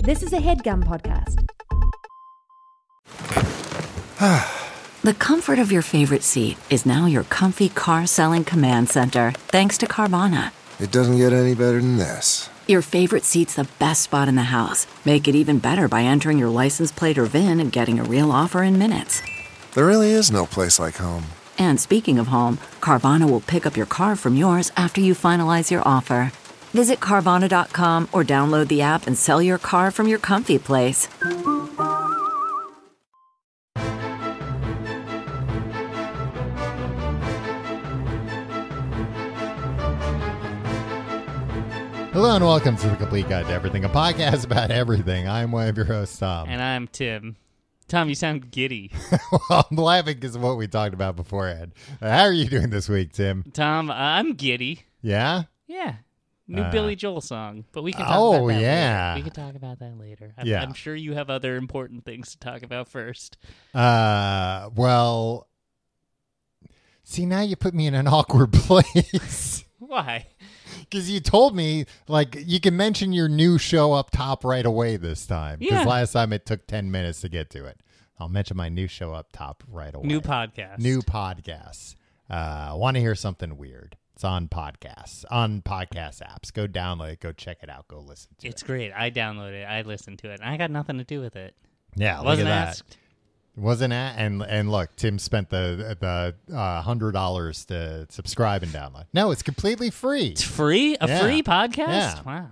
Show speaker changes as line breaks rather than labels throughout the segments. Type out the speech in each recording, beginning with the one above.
This is a HeadGum podcast.
The comfort of your favorite seat is now your comfy car selling command center, thanks to Carvana.
It doesn't get any better than this.
Your favorite seat's the best spot in the house. Make it even better by entering your license plate or VIN and getting a real offer in minutes.
There really is no place like home.
And speaking of home, Carvana will pick up your car from yours after you finalize your offer. Visit Carvana.com or download the app and sell your car from your comfy place.
Hello and welcome to The Complete Guide to Everything, a podcast about everything. I'm one of your hosts, Tom.
And I'm Tim. Tom, you sound giddy.
Well, I'm laughing because of what we talked about beforehand. How are you doing this week, Tim?
Tom, I'm giddy.
Yeah?
Yeah. New Billy Joel song. But we can talk about that
yeah.
later. We can talk about that later.
Yeah.
I'm sure you have other important things to talk about first.
Well, see, now you put me in an awkward place.
Why?
Because you told me, like, you can mention your new show up top right away this time. Because
Yeah.
last time it took 10 minutes to get to it. I'll mention my new show up top right away.
New podcast.
New podcasts. Want to hear something weird? It's on podcasts, on podcast apps. Go download it. Go check it out. Go listen to
It's
it.
great. I downloaded it. I listened to it. And I got nothing to do with it.
Yeah,
Wasn't
look at
asked.
that. Wasn't at and look, Tim spent the $100 to subscribe and download. No, it's completely free.
It's free? A
Yeah.
free podcast?
Yeah.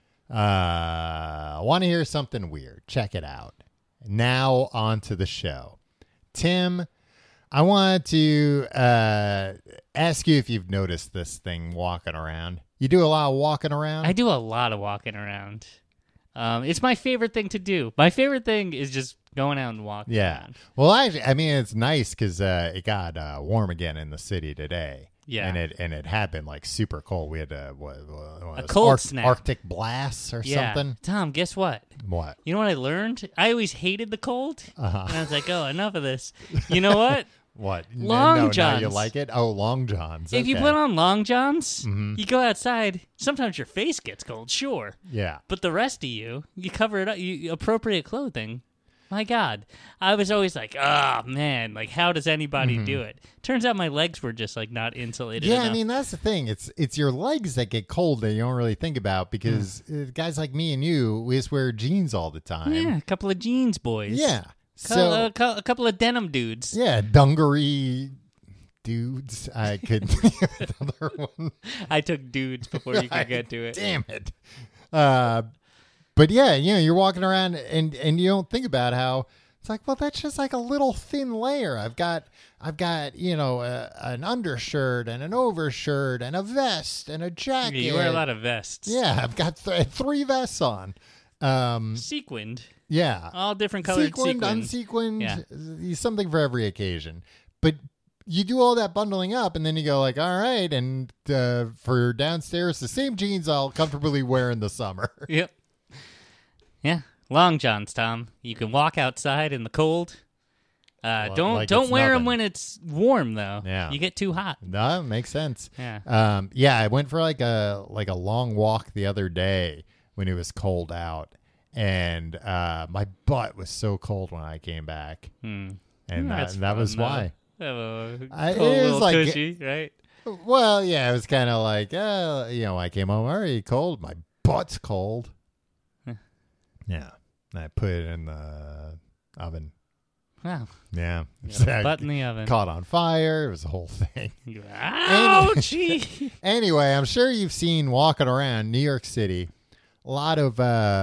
Wow.
Want to hear something weird? Check it out. Now on to the show. Tim, I wanted to ask you if you've noticed this thing walking around. You do a lot of walking around?
I do a lot of walking around. It's my favorite thing to do. My favorite thing is just going out and walking
Yeah.
around.
Well, actually, I mean, it's nice because it got warm again in the city today.
Yeah.
And it had been like super cold. We had a
cold snap.
Arctic blasts or
Yeah.
something.
Tom, guess what?
What?
You know what I learned? I always hated the cold.
Uh-huh.
And I was like, oh, enough of this. You know what?
What?
Long
no, now
johns.
you like it? Oh, long johns.
If you
Okay.
put on long johns,
Mm-hmm.
you go outside. Sometimes your face gets cold, sure.
Yeah.
But the rest of you cover it up. You appropriate clothing. My God. I was always like, oh, man, like, how does anybody do it? Turns out my legs were just, like, not insulated
Mm-hmm. Yeah,
enough.
I mean, that's the thing. It's your legs that get cold that you don't really think about because guys like me and you, we just wear jeans all the time.
Yeah, a couple of jeans boys.
Yeah.
So,
So,
a couple of denim dudes.
yeah, dungaree dudes. I could another one.
I took dudes before you could get to it.
Damn it. But yeah, you're walking around and you don't think about how it's like, well, that's just like a little thin layer. I've got an undershirt and an overshirt and a vest and a jacket.
You wear a lot of vests.
Yeah, I've got three vests on.
Sequined.
Yeah.
All different colored
Sequined,
sequins.
unsequined,
Yeah.
something for every occasion. But you do all that bundling up, and then you go like, all right, and for downstairs, the same jeans I'll comfortably wear in the summer.
Yep. Yeah. Long johns, Tom. You can walk outside in the cold. Don't
like
don't
it's
wear them
nothing.
when it's warm though.
Yeah.
You get too hot.
No, makes sense.
Yeah.
Yeah, I went for like a long walk the other day when it was cold out, and my butt was so cold when I came back, and
That's
that
fun,
was
though.
why.
Oh,
I-
cold
it is
little
like-
tushy, right?
Well, yeah, it was kind of like, I came home already cold. My butt's cold. Yeah. And I put it in the oven.
Wow.
Yeah.
You got a butt in the oven.
Caught on fire. It was a whole thing.
Ouchie.
Anyway, I'm sure you've seen walking around New York City a lot of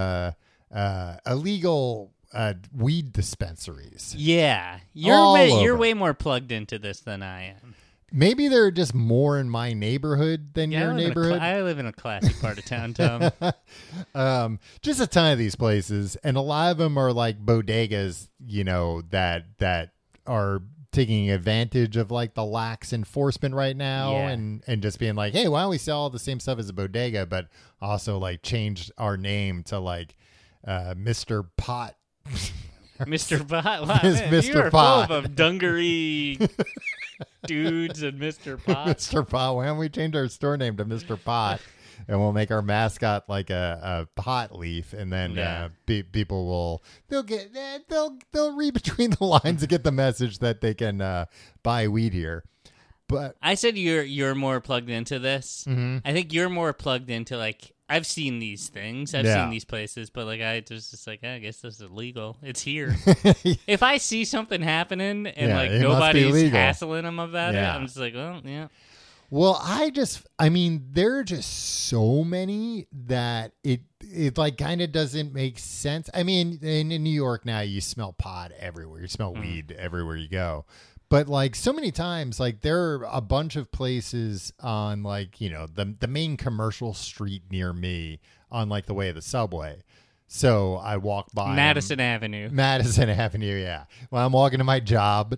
illegal weed dispensaries.
Yeah.
All
You're
over.
way more plugged into this than I am.
Maybe there are just more in my neighborhood than your neighborhood.
I live in a classy part of town, Tom.
Just a ton of these places, and a lot of them are like bodegas, that are taking advantage of like the lax enforcement right now,
Yeah.
and just being like, hey, why don't we sell all the same stuff as a bodega, but also like change our name to like Mr. Pot.
Mr. Pot. Wow,
It's
man,
Mr.
you are
Pot.
full of dungaree dudes and Mr. Pot.
Mr. Pot. Why don't we change our store name to Mr. Pot? and we'll make our mascot like a hot leaf, and then people will they'll read between the lines to get the message that they can buy weed here. But
I said you're more plugged into this.
Mm-hmm.
I think you're more plugged into like I've seen these things, I've seen these places, but like I just like I guess this is illegal. It's here. If I see something happening and like nobody's hassling them about it, I'm just like, well, yeah.
Well, I mean, there are just so many that it like kind of doesn't make sense. I mean, in New York now, you smell pot everywhere. You smell weed everywhere you go. But like so many times, like there are a bunch of places on like, you know, the main commercial street near me on like the way of the subway. So I walk by
Madison Avenue,
yeah. When I'm walking to my job,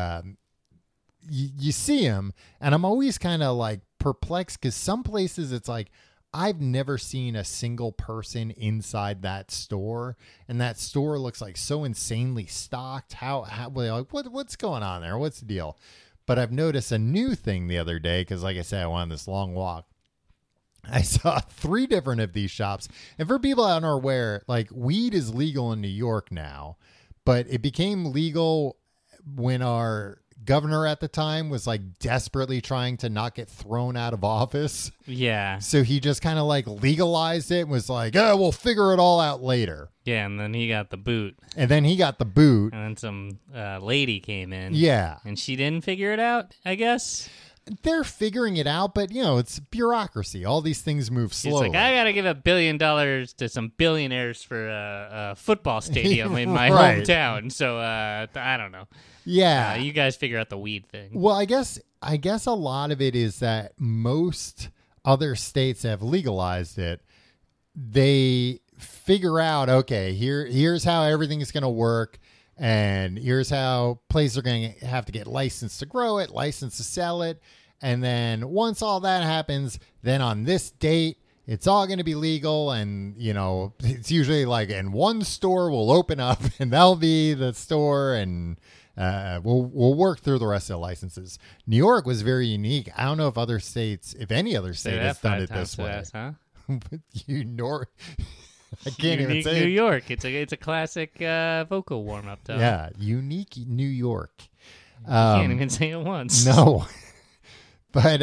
you see them, and I'm always kind of like perplexed because some places it's like I've never seen a single person inside that store, and that store looks like so insanely stocked. How like what's going on there? What's the deal? But I've noticed a new thing the other day because, like I said, I went on this long walk. I saw 3 different of these shops, and for people out aren't aware, like weed is legal in New York now, but it became legal when our governor at the time was like desperately trying to not get thrown out of office.
Yeah.
So he just kind of like legalized it and was like, oh, we'll figure it all out later.
Yeah, and then he got the boot.
And then
some lady came in.
Yeah.
And she didn't figure it out, I guess.
They're figuring it out, but, you know, it's bureaucracy. All these things move slowly.
He's like, I got to give $1 billion to some billionaires for a football stadium in my
Right.
hometown. So, I don't know.
Yeah.
You guys figure out the weed thing.
Well, I guess a lot of it is that most other states have legalized it. They figure out, okay, here's how everything is going to work. And here's how places are going to have to get licensed to grow it, licensed to sell it. And then once all that happens, then on this date, it's all going to be legal. And, you know, it's usually like, and one store will open up and that'll be the store. And we'll work through the rest of the licenses. New York was very unique. I don't know if any other state has done it this way.
Huh?
I can't
Unique
even say
New
it.
York. It's a classic vocal warm up.
Yeah, unique New York.
You can't even say it once.
No, but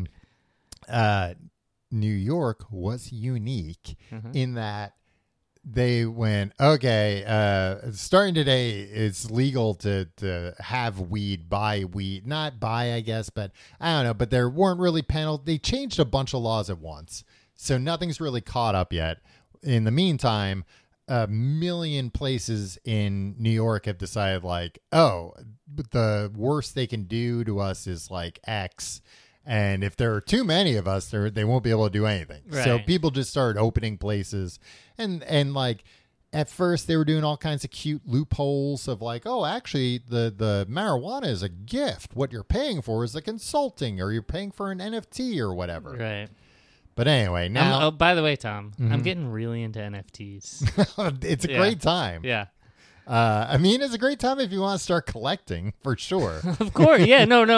New York was unique in that they went, okay, starting today, it's legal to have weed, buy weed, not buy, I guess, but I don't know. But there weren't really penalties. They changed a bunch of laws at once, so nothing's really caught up yet. In the meantime, 1 million places in New York have decided like, oh, the worst they can do to us is like X. And if there are too many of us, they won't be able to do anything.
Right.
So people just started opening places. And like at first they were doing all kinds of cute loopholes of like, oh, actually the marijuana is a gift. What you're paying for is the consulting, or you're paying for an NFT or whatever.
Right.
But anyway, now...
by the way, Tom, I'm getting really into NFTs.
It's a great time.
Yeah.
I mean, it's a great time if you want to start collecting, for sure.
Of course. Yeah. No.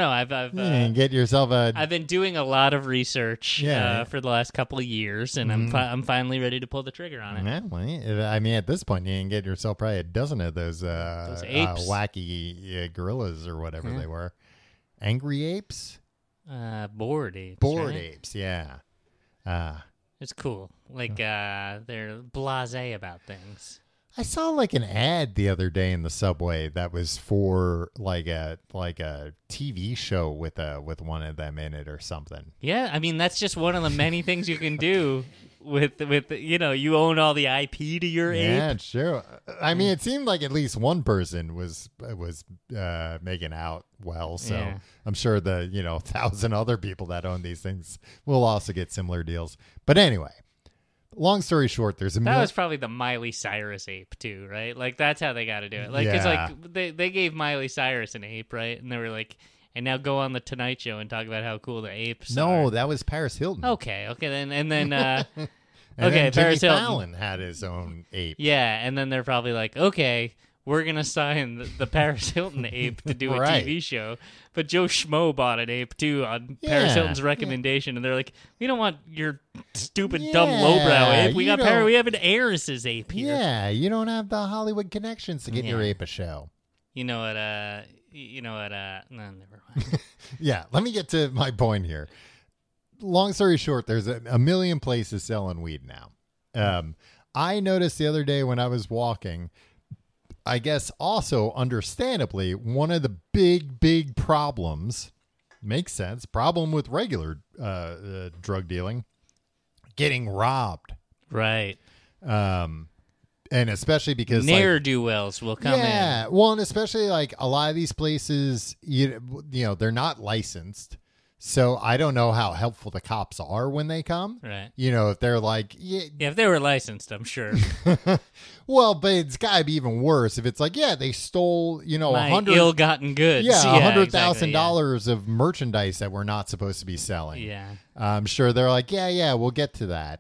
And get yourself a...
I've been doing a lot of research for the last couple of years, and I'm finally ready to pull the trigger on it.
Yeah, well, I mean, at this point, you can get yourself probably a dozen of those
apes.
Wacky gorillas or whatever they were. Angry apes?
Bored apes.
Bored
right?
apes, yeah.
It's cool. Like they're blasé about things.
I saw like an ad the other day in the subway that was for like a TV show with one of them in it or something.
Yeah, I mean that's just one of the many things you can do with you own all the IP to your ape.
Yeah, sure. I mean, it seemed like at least one person was making out well, so
Yeah.
I'm sure the 1,000 other people that own these things will also get similar deals. But anyway, long story short, there's
That was probably the Miley Cyrus ape too, right? Like that's how they got to do it. Like it's
Yeah.
like they gave Miley Cyrus an ape, right? And they were like, and now go on the Tonight Show and talk about how cool the apes are.
No, that was Paris Hilton.
Okay, then
And
okay,
then Jimmy
Paris Hilton.
Fallon had his own ape.
Yeah, and then they're probably like, okay, we're going to sign the Paris Hilton ape to do a TV show. But Joe Schmo bought an ape, too, on Paris Hilton's recommendation. And they're like, we don't want your stupid, dumb, lowbrow ape. We have an heiress's ape here.
Yeah, you don't have the Hollywood connections to get your ape a show.
You know what, no, never mind.
Yeah, let me get to my point here. Long story short, there's a million places selling weed now. I noticed the other day when I was walking, I guess also understandably, one of the big problems, makes sense, problem with regular drug dealing, getting robbed.
Right.
And especially because
ne'er-do-wells will come in.
Yeah, well, and especially like a lot of these places, you know, they're not licensed. So I don't know how helpful the cops are when they come.
Right.
You know, if they're like...
Yeah, if they were licensed, I'm sure.
Well, but it's got to be even worse if it's like, yeah, they stole, you know,
my ill-gotten goods.
Yeah, $100,000 of merchandise that we're not supposed to be selling.
Yeah.
I'm sure they're like, yeah, we'll get to that.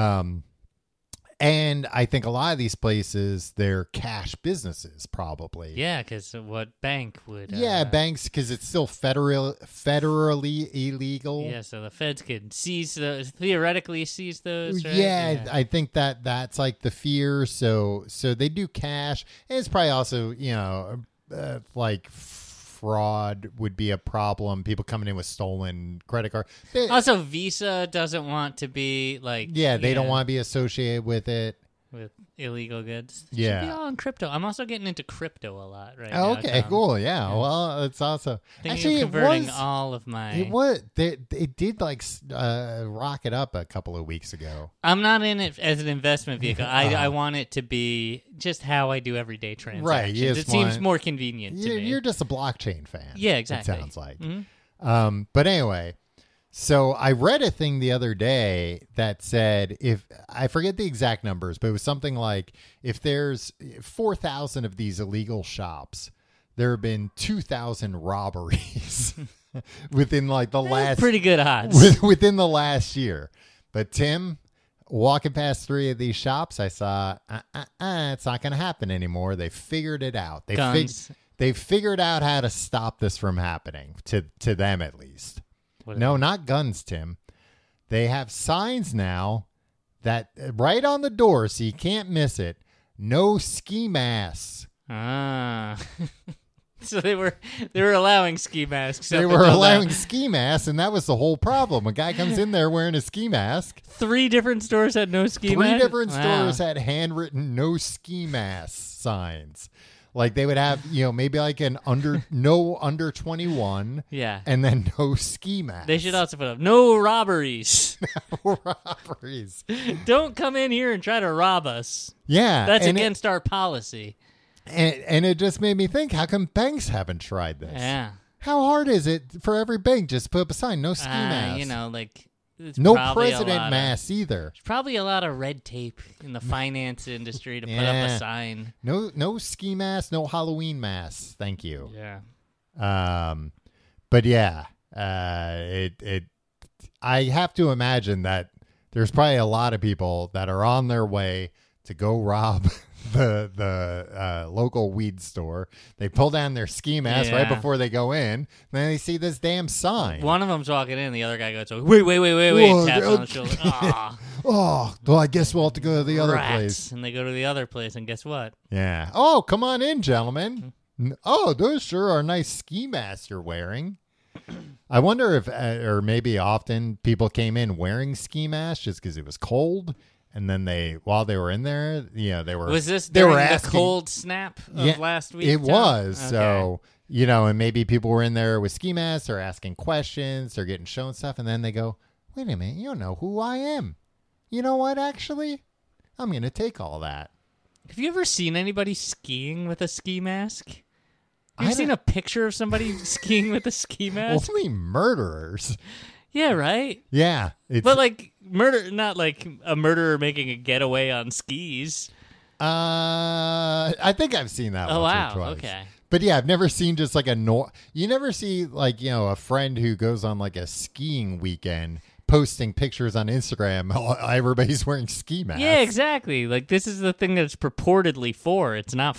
And I think a lot of these places, they're cash businesses, probably.
Yeah, because what bank would...
Yeah, banks, because it's still federally illegal.
Yeah, so the feds could theoretically seize those, right?
Yeah, I think that's like the fear. So they do cash. And it's probably also, you know, like... fraud would be a problem. People coming in with stolen credit card.
Also, Visa doesn't want to be like...
Yeah, they don't want to be associated with it.
With illegal goods. It
yeah.
should be all in crypto. I'm also getting into crypto a lot right
now. Okay, cool.
Yeah.
Well, it's also...
Actually, converting all of my...
It did like rocket up a couple of weeks ago.
I'm not in it as an investment vehicle. I want it to be just how I do everyday transactions. Right. It seems more convenient to me.
You're just a blockchain fan.
Yeah, exactly.
It sounds like. Mm-hmm. But anyway... So I read a thing the other day that said, if I forget the exact numbers, but it was something like if there's 4,000 of these illegal shops, there have been 2,000 robberies within like the last
pretty good odds
within the last year. But Tim, walking past 3 of these shops, I saw it's not going to happen anymore. They figured it out. They figured out how to stop this from happening to them at least. No, not guns, Tim. They have signs now that right on the door, so you can't miss it. No ski masks.
Ah. So they were allowing ski masks.
They were allowing ski masks, and that was the whole problem. A guy comes in there wearing a ski mask.
3 different stores had no ski masks?
3 different stores had handwritten no ski mask signs. Like they would have, you know, maybe like an under 21.
Yeah.
And then no ski mask.
They should also put up no robberies.
No robberies.
Don't come in here and try to rob us.
Yeah.
That's against our policy.
And it just made me think, how come banks haven't tried this?
Yeah.
How hard is it for every bank just put up a sign, no ski mask?
You know, like...
No president mask either.
There's probably a lot of red tape in the finance industry to put up a sign.
No ski mask, no Halloween masks. Thank you.
Yeah.
But yeah, I have to imagine that there's probably a lot of people that are on their way to go rob the local weed store. They pull down their ski mask right before they go in. Then they see this damn sign.
One of them's walking in. The other guy goes, wait. Whoa, taps on the shoulder.
Oh, well, I guess we'll have to go to the other place.
And they go to the other place, and guess what?
Yeah. Oh, come on in, gentlemen. Oh, those sure are nice ski masks you're wearing. I wonder if, or maybe often people came in wearing ski masks just because it was cold. And then while they were in there, you know, they were...
Was this during the cold snap of last week?
It was. Okay. So, you know, and maybe people were in there with ski masks or asking questions or getting shown stuff. And then they go, wait a minute, you don't know who I am. You know what, actually? I'm going to take all that.
Have you ever seen anybody skiing with a ski mask? Have you seen a picture of somebody skiing with a ski mask?
Only murderers.
Yeah, right?
Yeah.
But like murder, not like a murderer making a getaway on skis.
I think I've seen that once or twice.
Okay.
But yeah, I've never seen just like you never see like, you know, a friend who goes on like a skiing weekend posting pictures on Instagram. Everybody's wearing ski masks.
Yeah, exactly. Like, this is the thing that it's purportedly for. It's not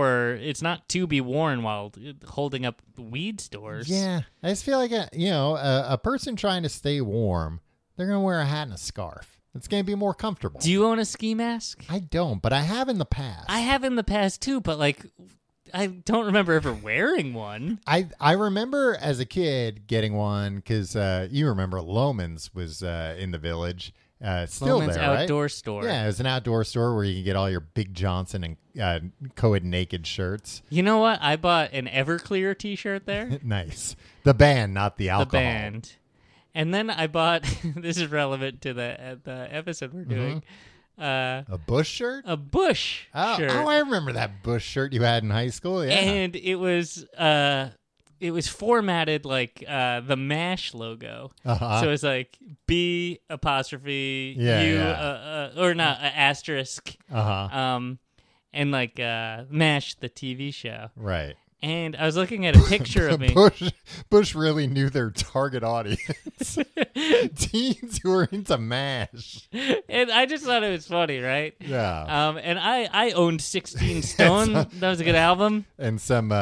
to be worn while holding up weed stores.
Yeah, I just feel like a person trying to stay warm, they're gonna wear a hat and a scarf. It's gonna be more comfortable.
Do you own a ski mask?
I don't, but I have in the past.
I have in the past too, but like, I don't remember ever wearing one.
I remember as a kid getting one because you remember Loman's was in the Village. Still
Loman's
there, right?
outdoor store.
Yeah, it was an outdoor store where you can get all your Big Johnson and Co-ed Naked shirts.
You know what? I bought an Everclear T-shirt there.
Nice. The band, not the alcohol.
The band. And then I bought, this is relevant to the episode we're doing,
a Bush shirt?
A Bush shirt.
Oh, I remember that Bush shirt you had in high school. Yeah.
And it was formatted like the MASH logo.
Uh-huh.
So it's like B apostrophe U or not asterisk.
Uh-huh.
And like MASH the TV show.
Right.
And I was looking at a picture of me.
Bush really knew their target audience. Teens who are into MASH.
And I just thought it was funny, right?
Yeah.
And I owned 16 Stone. That was a good album.
And some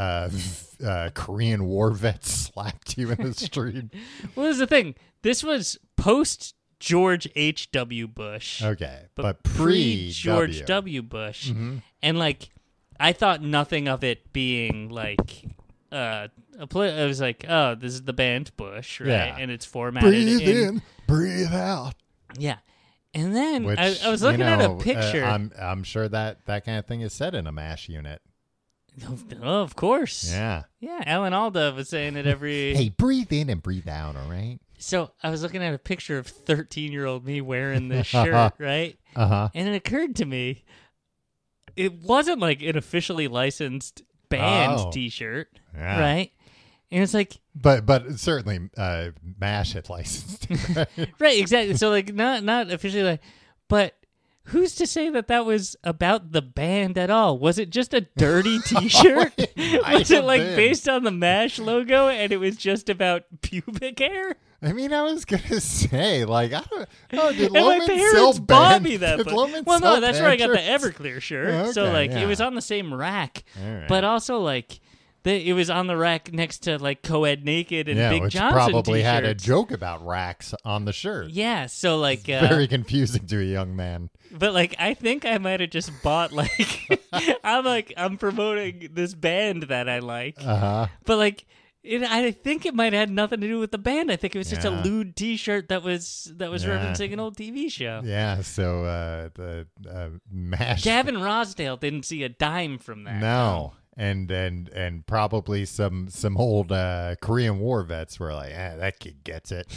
Korean war vets slapped you in the street.
Well, here's the thing. This was post George H.W. Bush.
Okay.
But pre-George W. Bush.
Mm-hmm.
And like, I thought nothing of it being like it was like, oh, this is the band Bush, right?
Yeah.
And it's formatted
breathe in, breathe out.
Yeah. And then
Which,
I was looking at a picture.
I'm sure that kind of thing is said in a MASH unit.
Oh, of course.
Yeah.
Yeah, Alan Alda was saying it every...
Hey, breathe in and breathe out, all right?
So I was looking at a picture of 13-year-old me wearing this shirt, right?
Uh-huh.
And it occurred to me, it wasn't like an officially licensed band T-shirt, right? And it's like...
But certainly MASH had licensed it, right?
Right, exactly. So like not officially, but who's to say that was about the band at all? Was it just a dirty T-shirt? Was it like based on the MASH logo and it was just about pubic hair?
I mean, I was gonna say, like, I don't. Oh, did
and
Loman
my parents
sell
bought
band?
me that.
Well,
no, that's where I got the
shirts?
Everclear shirt.
Oh, okay,
so like,
yeah.
it was on the same rack,
right.
but also like, it was on the rack next to like Co-ed Naked and Big
which
Johnson
probably
T-shirts.
had a joke about racks on the shirt.
Yeah, so like,
very confusing to a young man.
But like, I think I might have just bought like, I'm promoting this band that I like, but like. I think it might have had nothing to do with the band. I think it was just a lewd T-shirt that was referencing an old TV show.
Yeah, so the MASH.
Gavin Rossdale didn't see a dime from that.
No, and probably some old Korean War vets were like, that kid gets it.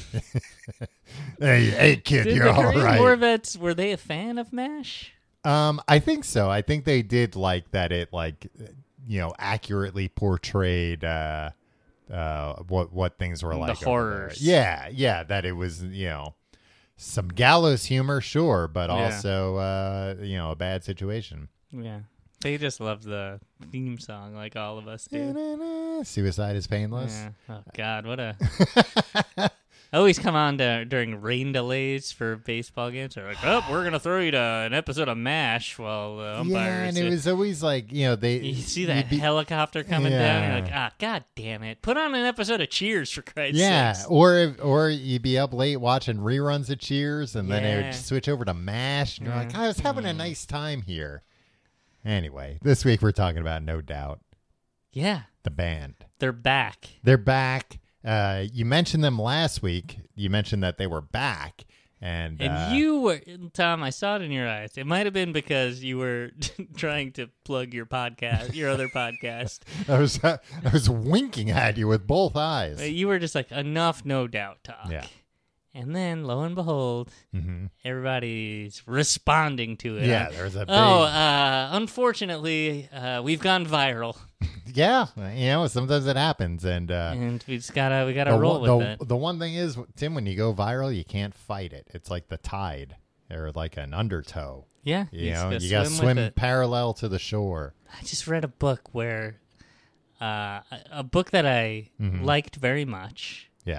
hey kid,
Did
you're
the
all
Korean
right.
War vets, were they a fan of MASH?
I think so. I think they did like that. It accurately portrayed. What things were like,
the horrors.
Yeah, that it was some gallows humor, sure, but also a bad situation.
Yeah, they just love the theme song like all of us do.
Suicide is painless.
Yeah. Oh God, what a! I always come on during rain delays for baseball games. They're like, "Oh, we're gonna throw you to an episode of MASH." While the umpires,
yeah, and it was always like
you see that helicopter coming down. You're like, God damn it! Put on an episode of Cheers for Christ's sake.
Yeah, or you'd be up late watching reruns of Cheers, and then it would switch over to MASH, and you're like, I was having a nice time here. Anyway, this week we're talking about No Doubt.
Yeah,
the band.
They're back.
They're back. You mentioned them last week. You mentioned that they were back, and
you were, Tom. I saw it in your eyes. It might have been because you were trying to plug your podcast, your other podcast.
I was winking at you with both eyes.
You were just like, enough, No Doubt talk.
Yeah.
And then, lo and behold, everybody's responding to it.
Yeah, there's a big...
unfortunately, we've gone viral.
Yeah, sometimes it happens, and
we just gotta roll with it.
The one thing is, Tim, when you go viral, you can't fight it. It's like the tide, or like an undertow.
Yeah,
you gotta swim parallel to the shore.
I just read a book where, a book that I liked very much.
Yeah.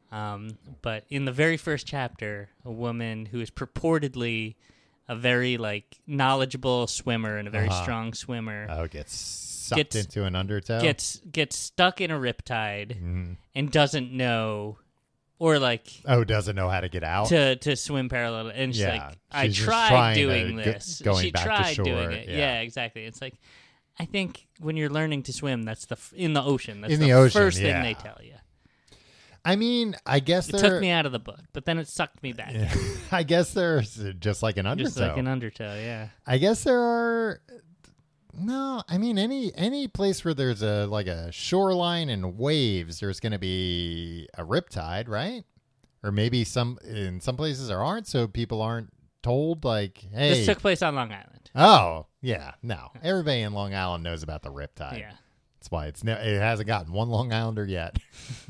But in the very first chapter, a woman who is purportedly a very knowledgeable swimmer and a very strong swimmer
gets sucked into an undertow,
gets stuck in a riptide and doesn't know, or
doesn't know how to get out
to swim parallel. And she's I tried doing this.
Going back
tried
to shore.
Doing it. Yeah, exactly. It's I think when you're learning to swim, that's in the ocean. That's first thing they tell you.
I mean, I guess
it took me out of the book, but then it sucked me back.
Yeah. I guess there's just like an undertow.
Just like an undertow, yeah.
I guess there are. No, I mean any place where there's a shoreline and waves, there's going to be a riptide, right? Or maybe in some places there aren't, so people aren't told hey.
This took place on Long Island.
Oh yeah, no, everybody in Long Island knows about the riptide.
Yeah,
that's why it hasn't gotten one Long Islander yet.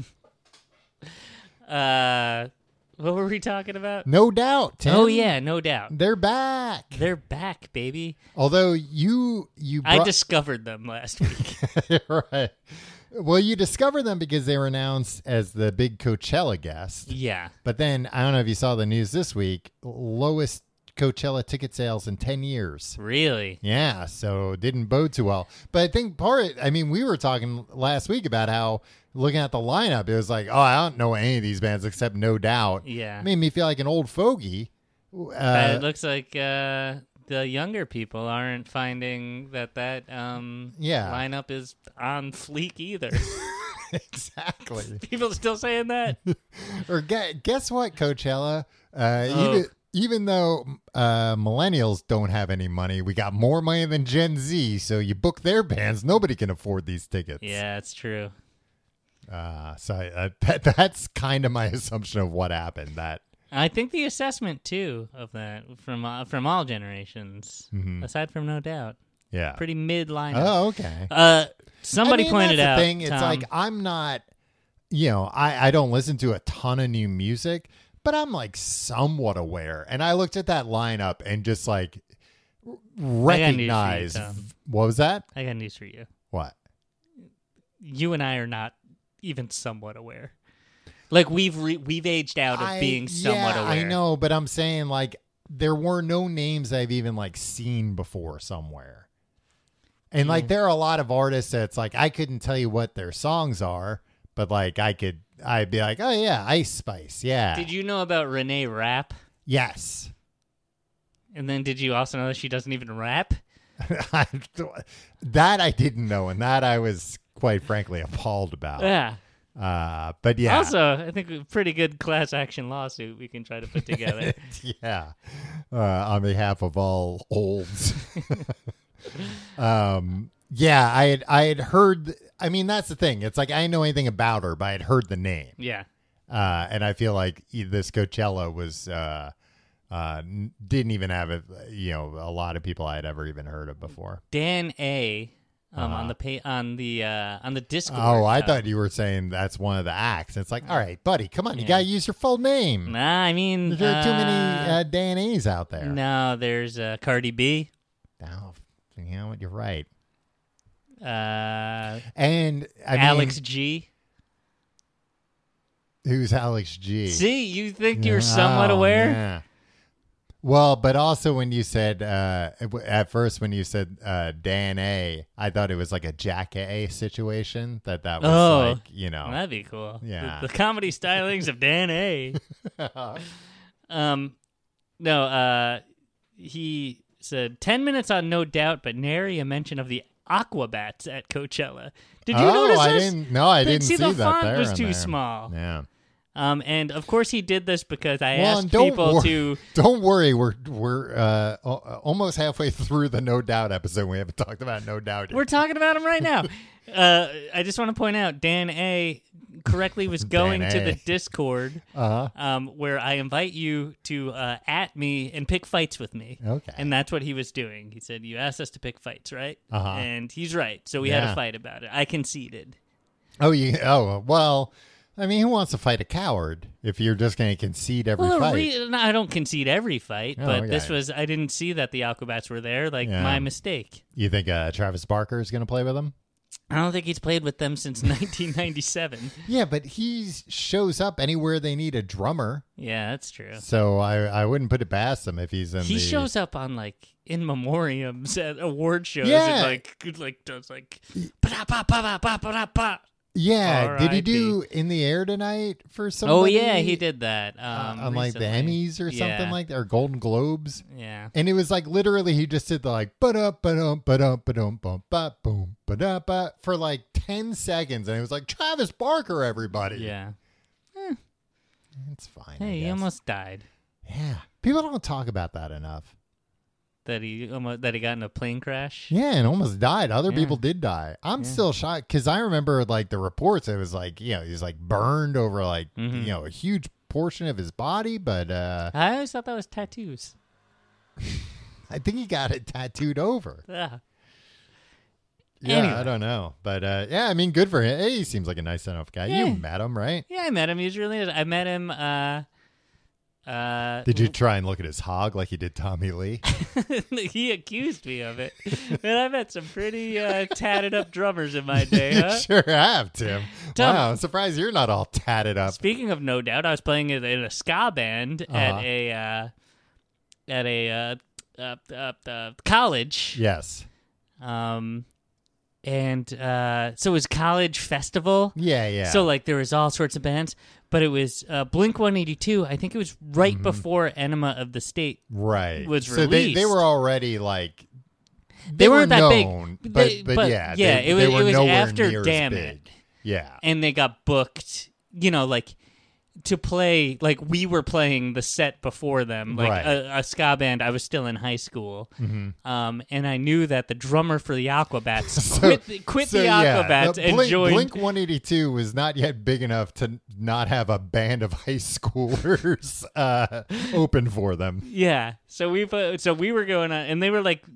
What were we talking about?
No Doubt, Tim.
Oh yeah, No Doubt.
They're back.
They're back, baby.
Although I
discovered them last week.
Right. Well, you discovered them because they were announced as the big Coachella guest.
Yeah.
But then, I don't know if you saw the news this week, lowest Coachella ticket sales in 10 years.
Really?
Yeah, so it didn't bode too well. But I think we were talking last week about how looking at the lineup, it was I don't know any of these bands except No Doubt.
Yeah.
It made me feel like an old fogey.
It looks like the younger people aren't finding that lineup is on fleek either.
Exactly.
People still saying that?
Or guess what, Coachella? Even though millennials don't have any money, we got more money than Gen Z, so you book their bands. Nobody can afford these tickets.
Yeah, that's true.
So that's kind of my assumption of what happened. That
I think the assessment too of that from all generations, aside from No Doubt, pretty mid lineup.
Oh, okay.
Somebody pointed out.
Thing. It's I'm not, I don't listen to a ton of new music, but I'm somewhat aware. And I looked at that lineup and just recognized. What was that?
I got news for you.
What?
You and I are not even somewhat aware. We've aged out of being somewhat aware.
I know, but I'm saying there were no names I've even seen before somewhere. And there are a lot of artists that's I couldn't tell you what their songs are, but I'd be oh yeah, Ice Spice, yeah.
Did you know about Renee Rapp?
Yes.
And then did you also know that she doesn't even rap?
That I didn't know, and that I was quite frankly appalled about.
Yeah.
But yeah.
Also, I think a pretty good class action lawsuit we can try to put together.
Yeah. On behalf of all olds. Yeah, I had heard. I mean, that's the thing. It's I didn't know anything about her, but I had heard the name.
Yeah.
And I feel like this Coachella was didn't even have a lot of people I had ever even heard of before.
Dan A. On the Discord.
Oh, I thought you were saying that's one of the acts. It's all right, buddy, come on, you gotta use your full name.
Nah, I mean,
there are too many Dan A's out there.
No, there's Cardi B.
Oh, you know what? You're right.
And Alex G.
Who's Alex G?
See, you think you're somewhat aware?
Yeah. Well, but also when you said, at first when you said Dan A, I thought it was a Jack A situation. That was
that'd be cool.
Yeah.
The comedy stylings of Dan A. No, he said 10 minutes on No Doubt, but nary a mention of the Aquabats at Coachella. Did you notice this?
I didn't see
the
that.
font was too small.
Yeah.
And of course he did this because I asked people to.
Don't worry, we're almost halfway through the No Doubt episode. We haven't talked about No Doubt yet.
We're talking about him right now. I just want to point out Dan A. correctly was going to the Discord, where I invite you to at me and pick fights with me.
Okay,
and that's what he was doing. He said, "You asked us to pick fights, right?" And he's right. So we had a fight about it. I conceded.
Oh, well. I mean, who wants to fight a coward if you're just going to concede every fight?
I don't concede every fight, but this was, I didn't see that the Aquabats were there. My mistake.
You think Travis Barker is going to play with them?
I don't think he's played with them since 1997.
Yeah, but he shows up anywhere they need a drummer.
Yeah, that's true.
So I wouldn't put it past him if he's in.
He shows up on like in memoriams at award shows.
Yeah.
And like does like. Ba-da-ba-ba-ba-ba-ba-ba.
Yeah, did he do In the Air Tonight for somebody?
Oh yeah, he did that.
On like the Emmys or something like that, or Golden Globes.
Yeah,
and it was like literally he just did the like ba-da-ba-dum ba-dum bum ba boom ba-da-ba for like 10 seconds, and it was like Travis Barker, everybody.
Yeah,
it's fine.
Hey, he almost died.
Yeah, people don't talk about that enough.
That he got in a plane crash.
Yeah, and almost died. Other people did die. I'm still shocked because I remember like the reports. It was like he was like burned over like a huge portion of his body. But
I always thought that was tattoos.
I think he got it tattooed over.
Yeah.
Anyway. I don't know, but I mean, good for him. Hey, he seems like a nice enough guy. Yeah. You met him, right?
Yeah, I met him. He was really nice. I met him.
Did you try and look at his hog like you did Tommy Lee?
He accused me of it. Man, I've had some pretty tatted up drummers in my day, huh?
You sure have, Tim. Wow, I'm surprised you're not all tatted up.
Speaking of No Doubt, I was playing in a ska band at a college.
Yes.
And so it was college festival.
Yeah.
So like there was all sorts of bands, but it was Blink 182. I think it was right before Enema of the State was released.
So they were already like
they weren't that
known, big, but yeah,
it was after Damn It.
Yeah,
and they got booked. Like to play, like we were playing the set before them, like a ska band. I was still in high school, and I knew that the drummer for the Aquabats quit the Aquabats and joined.
Blink 182 was not yet big enough to not have a band of high schoolers open for them.
Yeah, so we were going on, and they were like,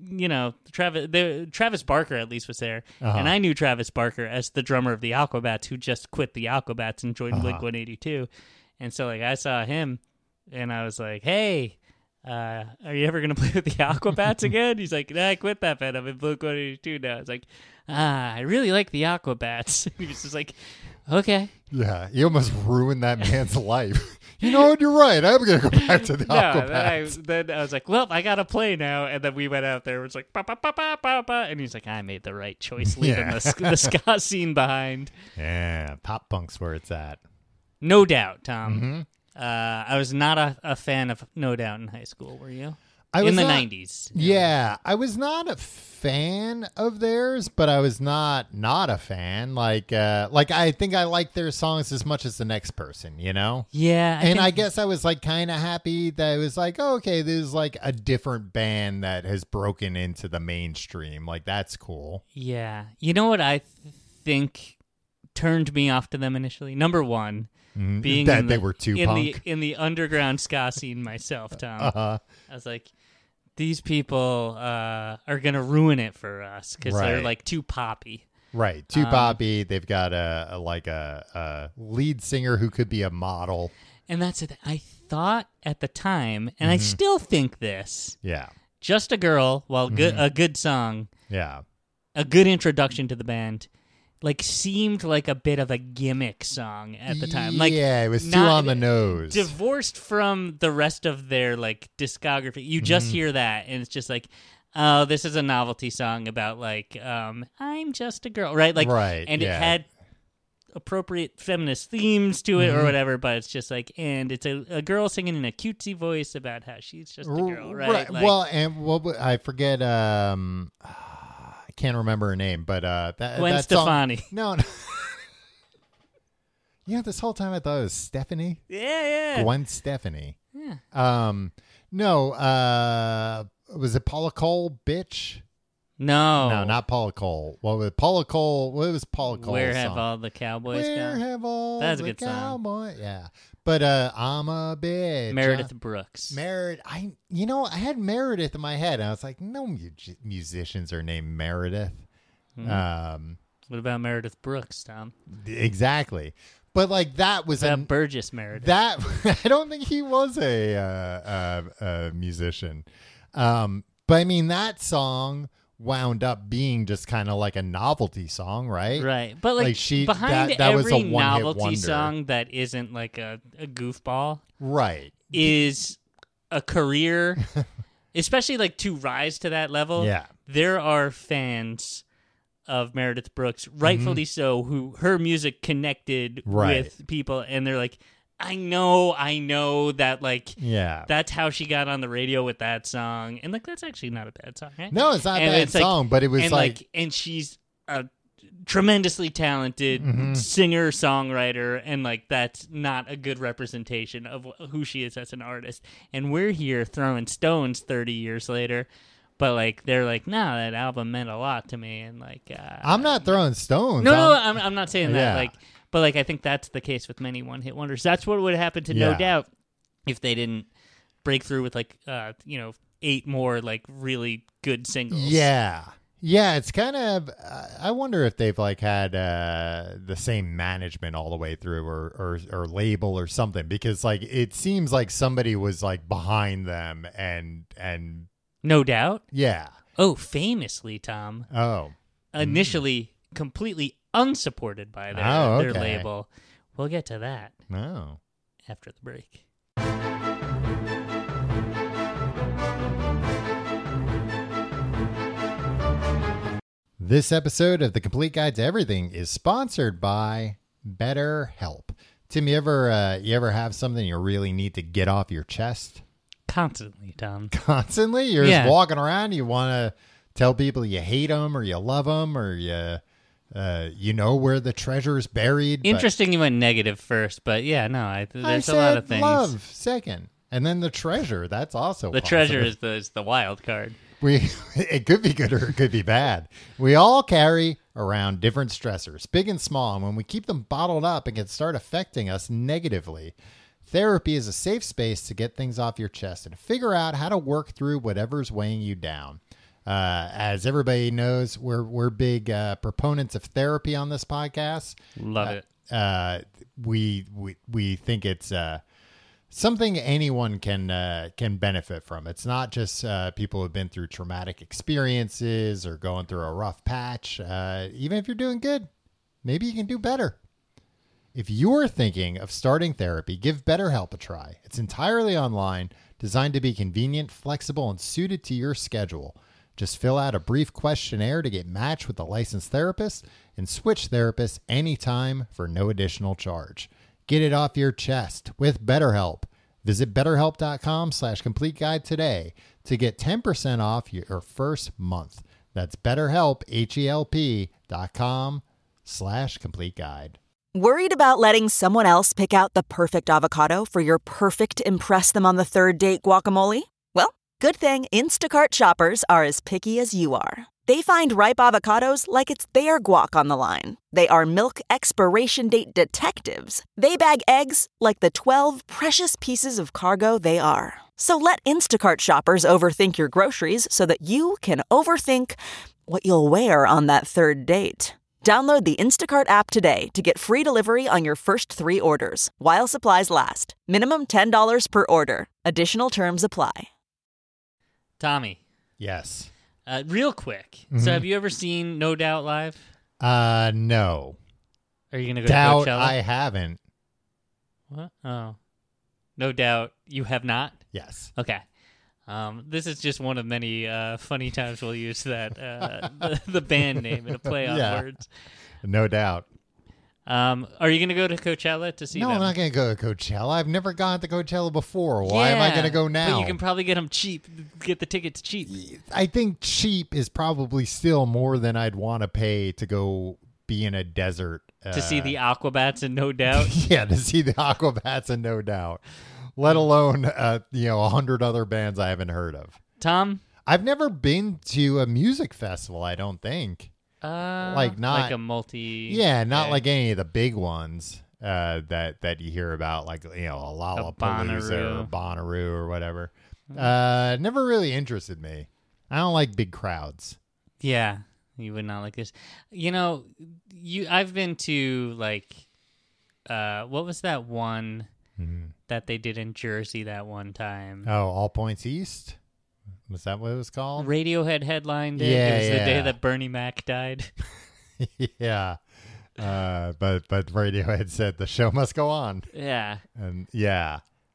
Travis Barker at least was there, and I knew Travis Barker as the drummer of the Aquabats who just quit the Aquabats and joined Blink 182. And so, like, I saw him, and I was like, hey, are you ever going to play with the Aquabats again? He's like, nah, I quit that band. I'm in Blink 182 now. I was like, I really like the Aquabats. He was just like, okay.
Yeah, you almost ruined that man's life. You know what? You're right. I'm going to go back to the Aquabats.
Then I was like, well, I got to play now. And then we went out there. It was like, ba, ba, ba, ba, ba, ba. And he's like, I made the right choice leaving the ska scene behind.
Yeah, pop punk's where it's at.
No Doubt, Tom. I was not a fan of No Doubt in high school. Were you? In the 90s.
Yeah, I was not a fan of theirs, but I was not a fan. Like I think I like their songs as much as the next person,
Yeah.
I guess I was like kind of happy that it was like, oh, okay, this is like a different band that has broken into the mainstream. Like, that's cool.
Yeah. You know what I think turned me off to them initially? Number one. Being
that they were too punk
in the underground ska scene myself, Tom. I was like, these people are gonna ruin it for us because they're like too poppy.
Right, too poppy. They've got a lead singer who could be a model,
and that's it. I thought at the time, and I still think this.
Yeah,
Just a Girl, a good song.
Yeah,
a good introduction to the band. Like, seemed like a bit of a gimmick song at the time. Like,
yeah, it was too on the nose.
Divorced from the rest of their, like, discography. You just hear that, and it's just like, oh, this is a novelty song about, like, I'm just a girl, right? Like, and it had appropriate feminist themes to it or whatever, but it's just like, and it's a girl singing in a cutesy voice about how she's just a girl, right? Like,
well, and I forget, I can't remember her name, but
Gwen Stefani.
No. This whole time I thought it was Stephanie.
Yeah.
Gwen Stefani.
Yeah.
No. Was it Paula Cole, bitch?
No,
not Paula Cole. What was Paula Cole? What was Paula Cole?
Where have all the cowboys gone?
Where have all
That's a
the
good song.
Yeah. But I'm a bitch.
Meredith Brooks.
I had Meredith in my head, and I was like, no musicians are named Meredith.
What about Meredith Brooks, Tom?
Exactly. But like that was
Burgess Meredith.
That I don't think he was a musician. But I mean that song wound up being just kind of like a novelty song, right?
Right. But like behind
that
every
was a
novelty song that isn't like a goofball,
right,
is a career, especially like to rise to that level.
Yeah.
There are fans of Meredith Brooks, rightfully so, who her music connected with people, and they're like, I know that, like, that's how she got on the radio with that song. And, like, that's actually not a bad song, right?
No, it's not a bad song, but it was
and she's a tremendously talented singer-songwriter, and, like, that's not a good representation of who she is as an artist. And we're here throwing stones 30 years later, but, like, they're like, nah, that album meant a lot to me, and, like...
I'm not throwing stones.
No, I'm not saying that, like... But, like, I think that's the case with many one-hit wonders. That's what would happen to No Doubt if they didn't break through with, like, 8 more, like, really good singles.
Yeah. Yeah, it's kind of... I wonder if they've, like, had the same management all the way through or label or something. Because, like, it seems like somebody was, like, behind them and...
No Doubt?
Yeah.
Oh, famously, Tom.
Oh.
Initially, completely unsupported by their label. We'll get to that after the break.
This episode of The Complete Guide to Everything is sponsored by BetterHelp. Tim, you ever have something you really need to get off your chest?
Constantly, Tom.
Constantly? You're just walking around, you want to tell people you hate them or you love them or you know where the treasure is buried.
Interesting you went negative first, but there's a lot of things.
Love second. And then the treasure, that's also
the
positive.
treasure is the wild card.
It could be good or it could be bad. We all carry around different stressors, big and small, and when we keep them bottled up, it can start affecting us negatively. Therapy is a safe space to get things off your chest and figure out how to work through whatever's weighing you down. As everybody knows, we're big proponents of therapy on this podcast.
Love it.
We think it's something anyone can benefit from. It's not just people who've been through traumatic experiences or going through a rough patch. Even if you're doing good, maybe you can do better. If you're thinking of starting therapy, give BetterHelp a try. It's entirely online, designed to be convenient, flexible, and suited to your schedule. Just fill out a brief questionnaire to get matched with a licensed therapist and switch therapists anytime for no additional charge. Get it off your chest with BetterHelp. Visit BetterHelp.com/complete guide today to get 10% off your first month. That's BetterHelp, HELP.com/complete guide.
Worried about letting someone else pick out the perfect avocado for your perfect impress them on the third date guacamole? Well, good thing Instacart shoppers are as picky as you are. They find ripe avocados like it's their guac on the line. They are milk expiration date detectives. They bag eggs like the 12 precious pieces of cargo they are. So let Instacart shoppers overthink your groceries so that you can overthink what you'll wear on that third date. Download the Instacart app today to get free delivery on your first 3 orders, while supplies last. Minimum $10 per order. Additional terms apply.
Tommy.
Yes.
Real quick. Mm-hmm. So have you ever seen No Doubt live?
No.
Are you going to go
Doubt
to Coachella?
I haven't.
What? Oh. No Doubt you have not?
Yes.
Okay. This is just one of many funny times we'll use that the band name in a play on words.
No doubt.
Are you going to go to Coachella to see them?
No, I'm not going to go to Coachella. I've never gone to Coachella before. Why am I going to go now?
But you can probably get them cheap. Get the tickets cheap.
I think cheap is probably still more than I'd want to pay to go be in a desert.
To see the Aquabats and No Doubt?
Yeah, to see the Aquabats and No Doubt. Let alone, 100 other bands I haven't heard of.
Tom?
I've never been to a music festival, I don't think. Like
a multi...
Yeah, not like any of the big ones that you hear about, like, Lollapalooza or Bonnaroo or whatever. Never really interested me. I don't like big crowds.
Yeah, you would not like this. I've been to, like, what was that one... that they did in Jersey that one time.
Oh, All Points East? Was that what it was called?
Radiohead headlined it.
Yeah,
it was the day that Bernie Mac died.
Yeah. But Radiohead said the show must go on.
Yeah.
And yeah.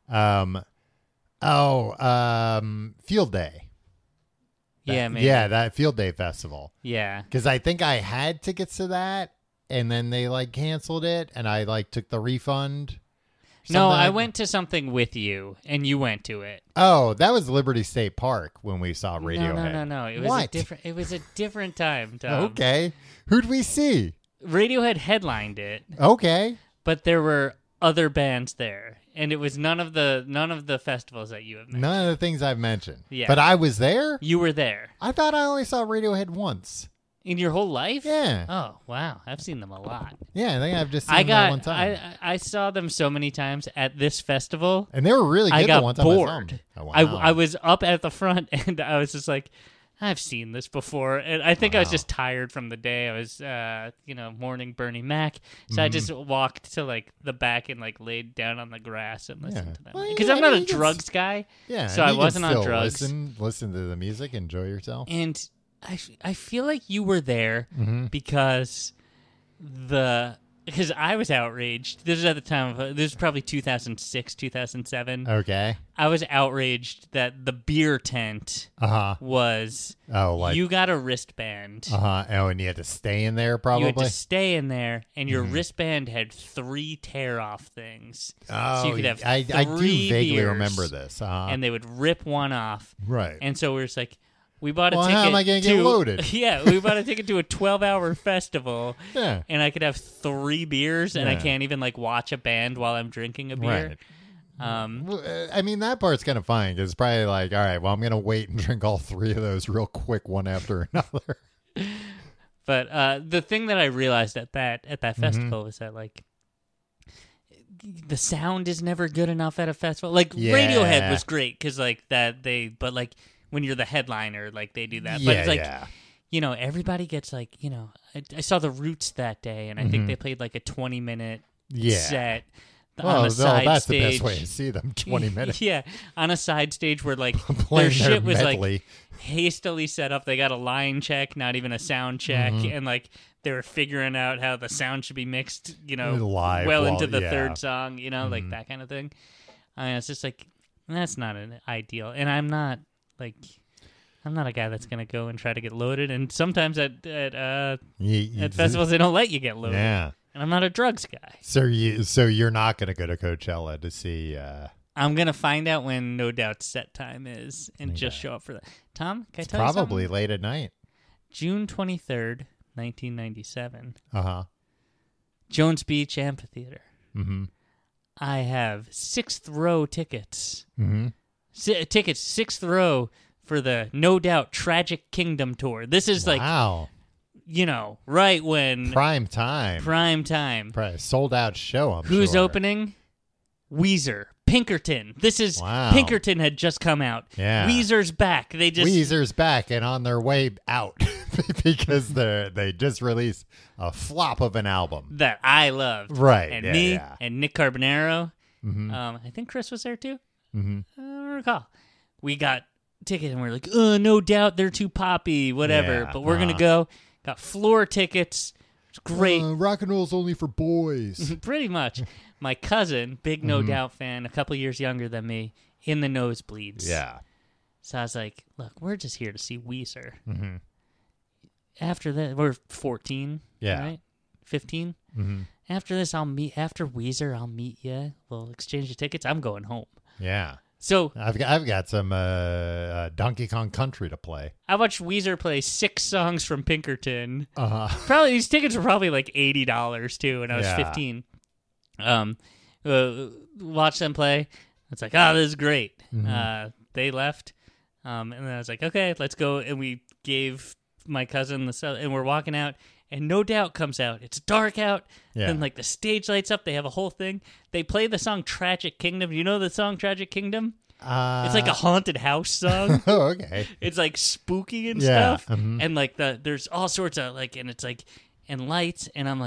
Field Day.
Yeah, maybe.
Yeah, that Field Day Festival.
Yeah.
Because I think I had tickets to that, and then they like canceled it, and I like took the refund.
No, I went to something with you, and you went to it.
Oh, that was Liberty State Park when we saw Radiohead.
No. It was a different time, Tom.
Okay. Who'd we see?
Radiohead headlined it.
Okay.
But there were other bands there, and it was none of the festivals that you have mentioned.
None of the things I've mentioned.
Yeah.
But I was there?
You were there.
I thought I only saw Radiohead once.
In your whole life?
Yeah.
Oh, wow. I've seen them a lot.
Yeah, I think I've just seen them one time.
I saw them so many times at this festival.
And they were really good
I got
the one time
bored.
I saw them. Oh, wow.
I was up at the front, and I was just like, I've seen this before. And I think I was just tired from the day. I was, mourning Bernie Mac. So I just walked to, like, the back and, like, laid down on the grass and listened to them. Because I'm not a drugs guy.
Yeah.
So I wasn't on drugs.
Listen to the music, enjoy yourself.
And I feel like you were there because I was outraged. This was at the time of, this was probably 2006, 2007.
Okay.
I was outraged that the beer tent was, you got a wristband.
Oh, and you had to stay in there probably?
You had to stay in there, and your wristband had 3 tear-off things.
Oh,
so you could have
I do vaguely
beers,
remember this.
And they would rip one off.
Right.
And so we were just like, we bought a ticket.
How am I going to get loaded?
Yeah, we bought a ticket to a 12-hour festival.
Yeah.
And I could have 3 beers, and I can't even like watch a band while I'm drinking a beer.
Right. I mean, that part's kind of fine because it's probably like, all right, well, I'm going to wait and drink all 3 of those real quick, one after another.
But the thing that I realized at that festival was that like the sound is never good enough at a festival. Like Radiohead was great because like but like. When you're the headliner, like they do that. But it's like, everybody gets like, I saw the Roots that day, and I think they played like a 20-minute set on a side
that's
stage.
The best way to see them, 20 minutes.
Yeah, on a side stage where like their shit was
medley.
Like hastily set up. They got a line check, not even a sound check, and like they were figuring out how the sound should be mixed,
live
into the third song, like that kind of thing. It's just like, that's not an ideal. And I'm not a guy that's going to go and try to get loaded. And sometimes at festivals, they don't let you get loaded.
Yeah.
And I'm not a drugs guy.
So you're not going to go to Coachella to see...
I'm going to find out when No Doubt's set time is and just show up for that. Tom, can I tell you something?
Probably late at night.
June 23rd, 1997.
Jones
Beach Amphitheater. I have 6th row tickets. Tickets 6th row for the No Doubt Tragic Kingdom tour. This is like, right when
prime time.
Probably
sold out show.
Who's opening? Weezer, Pinkerton. This is Pinkerton had just come out.
Yeah,
Weezer's back.
Weezer's back and on their way out because they just released a flop of an album
that I loved.
Right,
and and Nick Carbonaro. I think Chris was there too. I don't recall. We got tickets and we're like, No Doubt they're too poppy, whatever. But we're gonna go. Got floor tickets. It's great.
Rock and roll's only for boys.
Pretty much. My cousin, big No Doubt fan, a couple years younger than me, in the nosebleeds.
Yeah.
So I was like, look, we're just here to see Weezer. After that, we're 14.
Yeah.
Right? 15. After this, after Weezer, I'll meet you. We'll exchange the tickets. I'm going home.
Yeah.
So
I've got some Donkey Kong Country to play.
I watched Weezer play 6 songs from Pinkerton. Probably these tickets were probably like $80 too, and I was 15. Watch them play. It's like, this is great. They left, and then I was like, okay, let's go. And we gave my cousin and we're walking out. And No Doubt comes out. It's dark out.
Yeah.
Then, like, the stage lights up. They have a whole thing. They play the song Tragic Kingdom. You know the song Tragic Kingdom? It's like a haunted house song.
Oh, okay.
It's, like, spooky and stuff.
Mm-hmm.
And, like, there's all sorts of, like, and it's, like, and lights. And I'm like,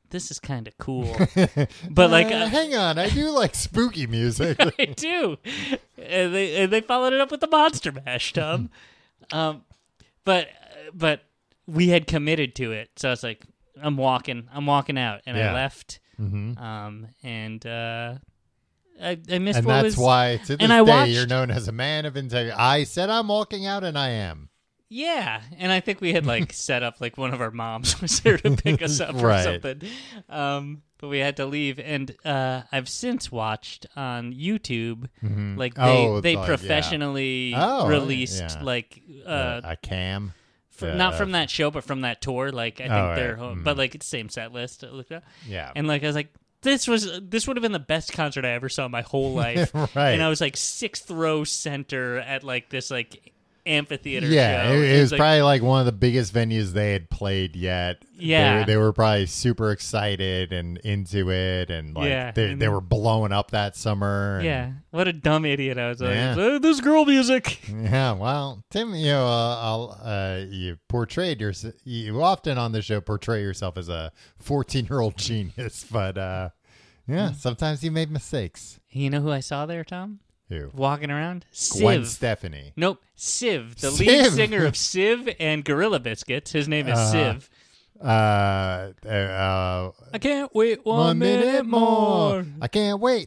this is kind of cool. But
hang on, I do like spooky music.
I do. And they followed it up with the Monster Mash, Tom. But we had committed to it, so I was like, I'm walking out, and I left. And I missed.
And
what
that's
was,
why to this day
watched,
you're known as a man of integrity. I said I'm walking out, and I am.
Yeah, and I think we had set up one of our moms was there to pick us up or something. But we had to leave, and I've since watched on YouTube they professionally released
a cam.
Not from that show, but from that tour. I think they're home, but it's the same set list.
Yeah,
and I was like, this would have been the best concert I ever saw in my whole life.
Right,
and I was sixth row center at this amphitheater.
Yeah,
show.
it was probably one of the biggest venues they had played yet.
Yeah,
they were probably super excited and into it, and they were blowing up that summer. And,
yeah, what a dumb idiot I was! This girl music.
Yeah, well, Tim, you portrayed you often on the show portray yourself as a 14-year-old genius, but sometimes you made mistakes.
You know who I saw there, Tom?
Who?
Walking around? Civ.
Gwen Stefani.
Nope. Civ. The lead singer of Civ and Gorilla Biscuits. His name is Civ.
I
can't wait one minute more.
I can't wait.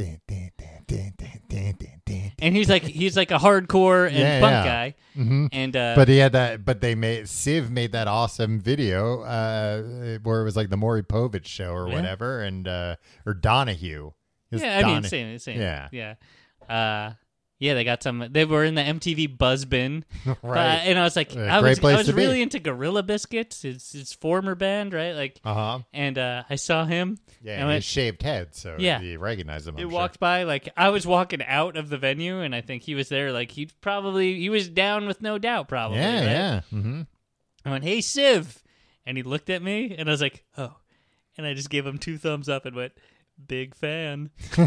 And he's like a hardcore and punk guy.
Mm-hmm.
And
but he had that. But Civ made that awesome video where it was the Maury Povich show or whatever, and or Donahue.
Same. Yeah. They got some. They were in the MTV Buzz Bin,
right?
And I was like, I was really into Gorilla Biscuits, his former band, right? And I saw him.
Yeah, and his shaved head, so you recognize him.
He walked by, I was walking out of the venue, and I think he was there. He was down with No Doubt, probably.
Yeah,
right?
yeah. Mm-hmm.
I went, "Hey, Civ," and he looked at me, and I was like, "Oh," and I just gave him 2 thumbs up and went, "Big fan."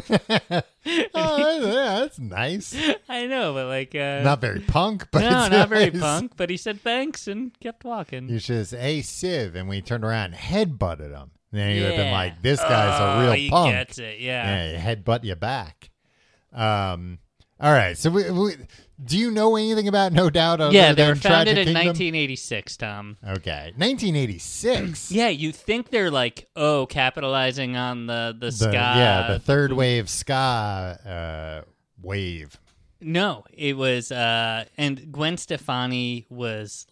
That's nice.
I know, but
not very punk, but
no,
it's
not very
nice.
punk. But he said thanks and kept walking.
You should say, "Hey, Civ," and we turned around and headbutted him. And then you would have been like, "This guy's a real
he
punk."
Gets it, yeah.
Yeah, headbutt you back. All right, so we do you know anything about No Doubt?
Yeah, they were
founded
in
Kingdom?
1986, Tom.
Okay, 1986.
Yeah, you think they're capitalizing on the ska.
Yeah, the third wave ska wave.
No, it was, and Gwen Stefani was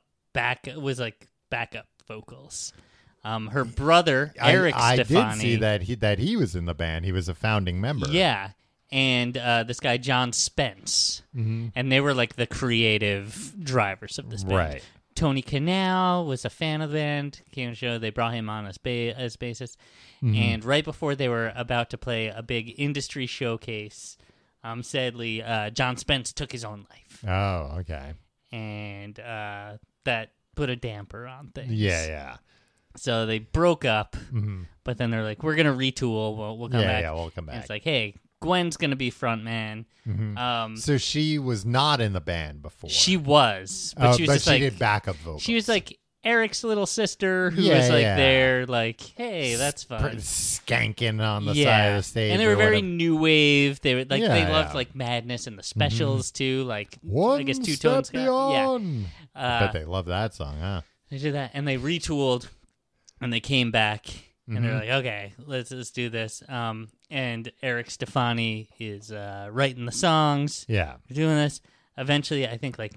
backup vocals. Her brother Eric Stefani.
I did see that he was in the band. He was a founding member.
Yeah. And this guy, John Spence. Mm-hmm. And they were the creative drivers of this band.
Right.
Tony Kanal was a fan of the band. Came to the show. They brought him on as bassist. Mm-hmm. And right before they were about to play a big industry showcase, sadly, John Spence took his own life.
Oh, okay.
And that put a damper on things.
Yeah.
So they broke up. Mm-hmm. But then they're like, we're going to retool. We'll come back.
Yeah, we'll come back.
And it's like, hey, Gwen's going to be front man.
Mm-hmm. So she was not in the band before.
She was. But she was just
she did backup vocals.
She was Eric's little sister who was there hey, that's fun.
Skanking on the side of the stage.
And they were very new wave. They were they loved Madness and the Specials too.
One
I guess Two Tones.
Yeah. I bet they love that song, huh?
They did that and they retooled and they came back and they're like, okay, let's do this. And Eric Stefani is writing the songs.
Yeah.
We're doing this. Eventually, I think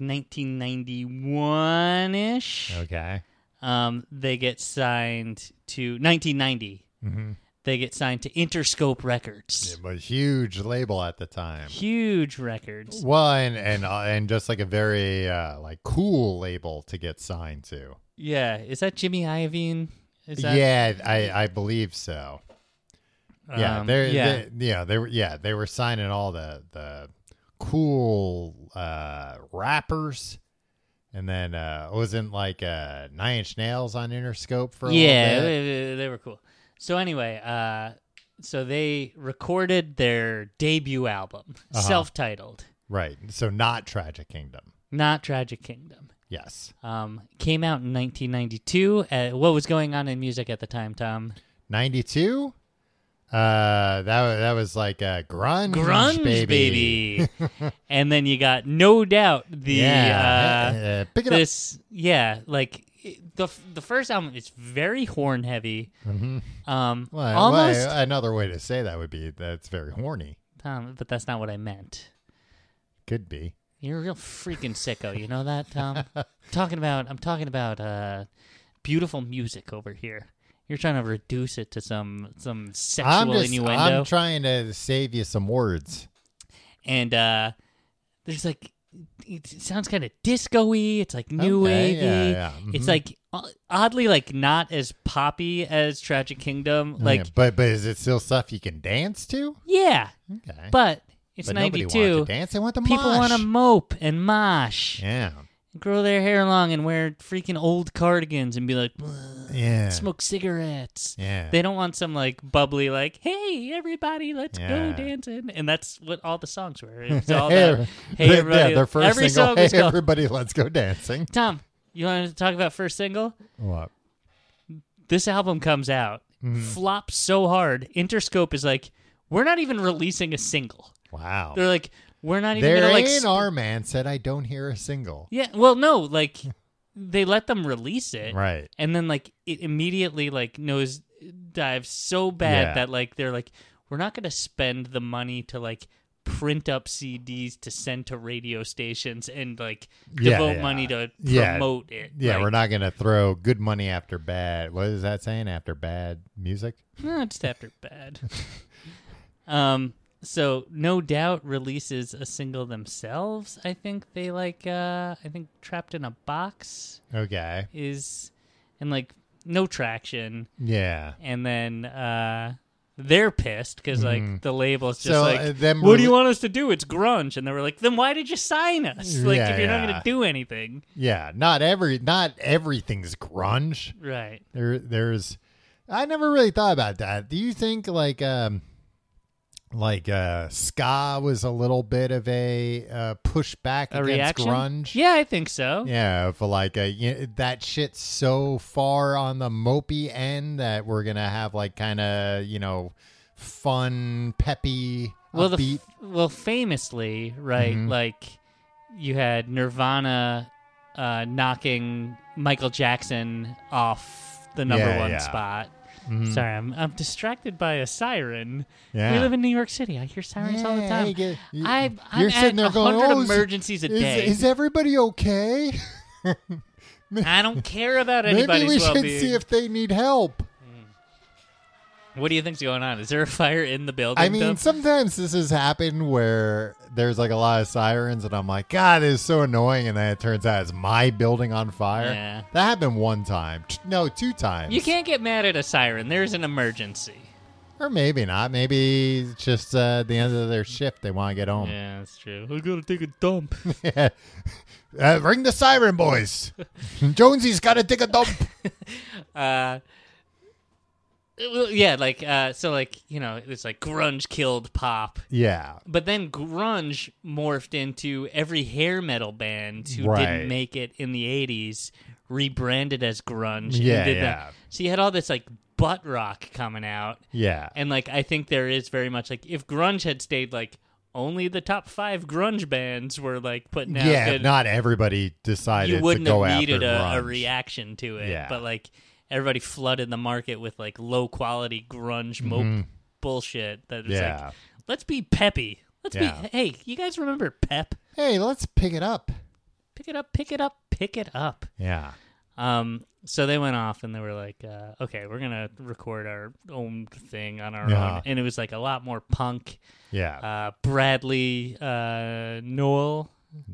1991-ish.
Okay.
They get signed to 1990. Mm-hmm. They get signed to Interscope Records.
It was a huge label at the time.
Huge records.
Well, and just a very cool label to get signed to.
Yeah. Is that Jimmy Iovine?
Yeah, I believe so. Yeah, they were signing all the cool rappers, and then wasn't 9 Inch Nails on Interscope for a little bit?
They were cool. So anyway, so they recorded their debut album, self-titled.
Right. So not Tragic Kingdom.
Not Tragic Kingdom.
Yes.
Came out in 1992. What was going on in music at the time, Tom?
92? That was like a grunge baby.
And then you got No Doubt.
Pick it up.
Like the first album is very horn heavy.
Mm-hmm.
Almost
another way to say that would be that's very horny.
Tom, but that's not what I meant.
Could be.
You're a real freaking sicko. You know that, Tom? I'm talking about beautiful music over here. You're trying to reduce it to some sexual innuendo.
I'm trying to save you some words.
And there's like, it sounds kind of disco-y. It's like new wavy.
Yeah. Mm-hmm.
It's like oddly like not as poppy as Tragic Kingdom. Like,
but is it still stuff you can dance to?
Yeah.
Okay.
But it's
but
92.
Nobody wants to dance. They want to
People
mosh.
want to mope and mosh.
Yeah.
Grow their hair long and wear freaking old cardigans and be like,
yeah,
smoke cigarettes.
Yeah.
They don't want some like bubbly like, hey everybody, let's go dancing. And that's what all the songs were. It was all that. Hey everybody,
their first
every
single.
song
Hey
was called,
everybody, let's go dancing.
Tom, you want to talk about first single?
What?
This album comes out, flops so hard. Interscope is like, we're not even releasing a single.
Wow.
They're like, we're not even
Their
going to like...
A&R man said, I don't hear a single.
Yeah, well, no, like, they let them release it.
Right.
And then, like, it immediately, like, dives so bad that, like, they're like, we're not going to spend the money to, like, print up CDs to send to radio stations and, like, devote money to promote it.
Yeah,
like,
we're not going to throw good money after bad. What is that saying? After bad music?
No, just after bad. So No Doubt releases a single themselves. I think they Trapped in a Box.
Okay.
And like no traction.
Yeah.
And then they're pissed because like the label's just
what
do you want us to do? It's grunge. And they were like, then why did you sign us? Like if you're not going to do anything.
Yeah. Not everything's grunge.
Right.
There's I never really thought about that. Do you think ska was a little bit of a pushback against
reaction?
grunge? Yeah,
I think so.
Yeah, for like that shit's so far on the mopey end that we're gonna have like kind of fun, peppy, upbeat.
Famously, right? Mm-hmm. Like you had Nirvana knocking Michael Jackson off the number one spot. Mm-hmm. Sorry, I'm distracted by a siren. Yeah. We live in New York City. I hear sirens all the time.
You're sitting there going,
100 emergencies a day.
Is everybody okay?
I don't care about anybody's well-being.
Maybe we should see if they need help.
What do you think's going on? Is there a fire in the building?
I mean, sometimes this has happened where there's like a lot of sirens, and I'm like, God, it's so annoying. And then it turns out it's my building on fire.
Yeah.
That happened one time. No, 2 times.
You can't get mad at a siren. There's an emergency.
Or maybe not. Maybe it's just the end of their shift. They want to get home.
Yeah, that's true. I gotta take a dump.
Yeah. Ring the siren, boys. Jonesy's got to take a dump.
Yeah, it's like grunge killed pop.
Yeah.
But then grunge morphed into every hair metal band who didn't make it in the 80s rebranded as grunge.
Yeah.
So you had all this like butt rock coming out.
Yeah.
And like I think there is very much like if grunge had stayed like only the top 5 grunge bands were like putting out good,
not everybody decided
you wouldn't
to go
have needed
after
a reaction to it.
Yeah.
But like everybody flooded the market with like low quality grunge mope bullshit that was like, let's be peppy. Hey, you guys remember Pep?
Hey, let's pick it up.
Pick it up.
Yeah.
So they went off and they were like, okay, we're going to record our own thing on our own. And it was like a lot more punk.
Yeah.
Bradley Noel.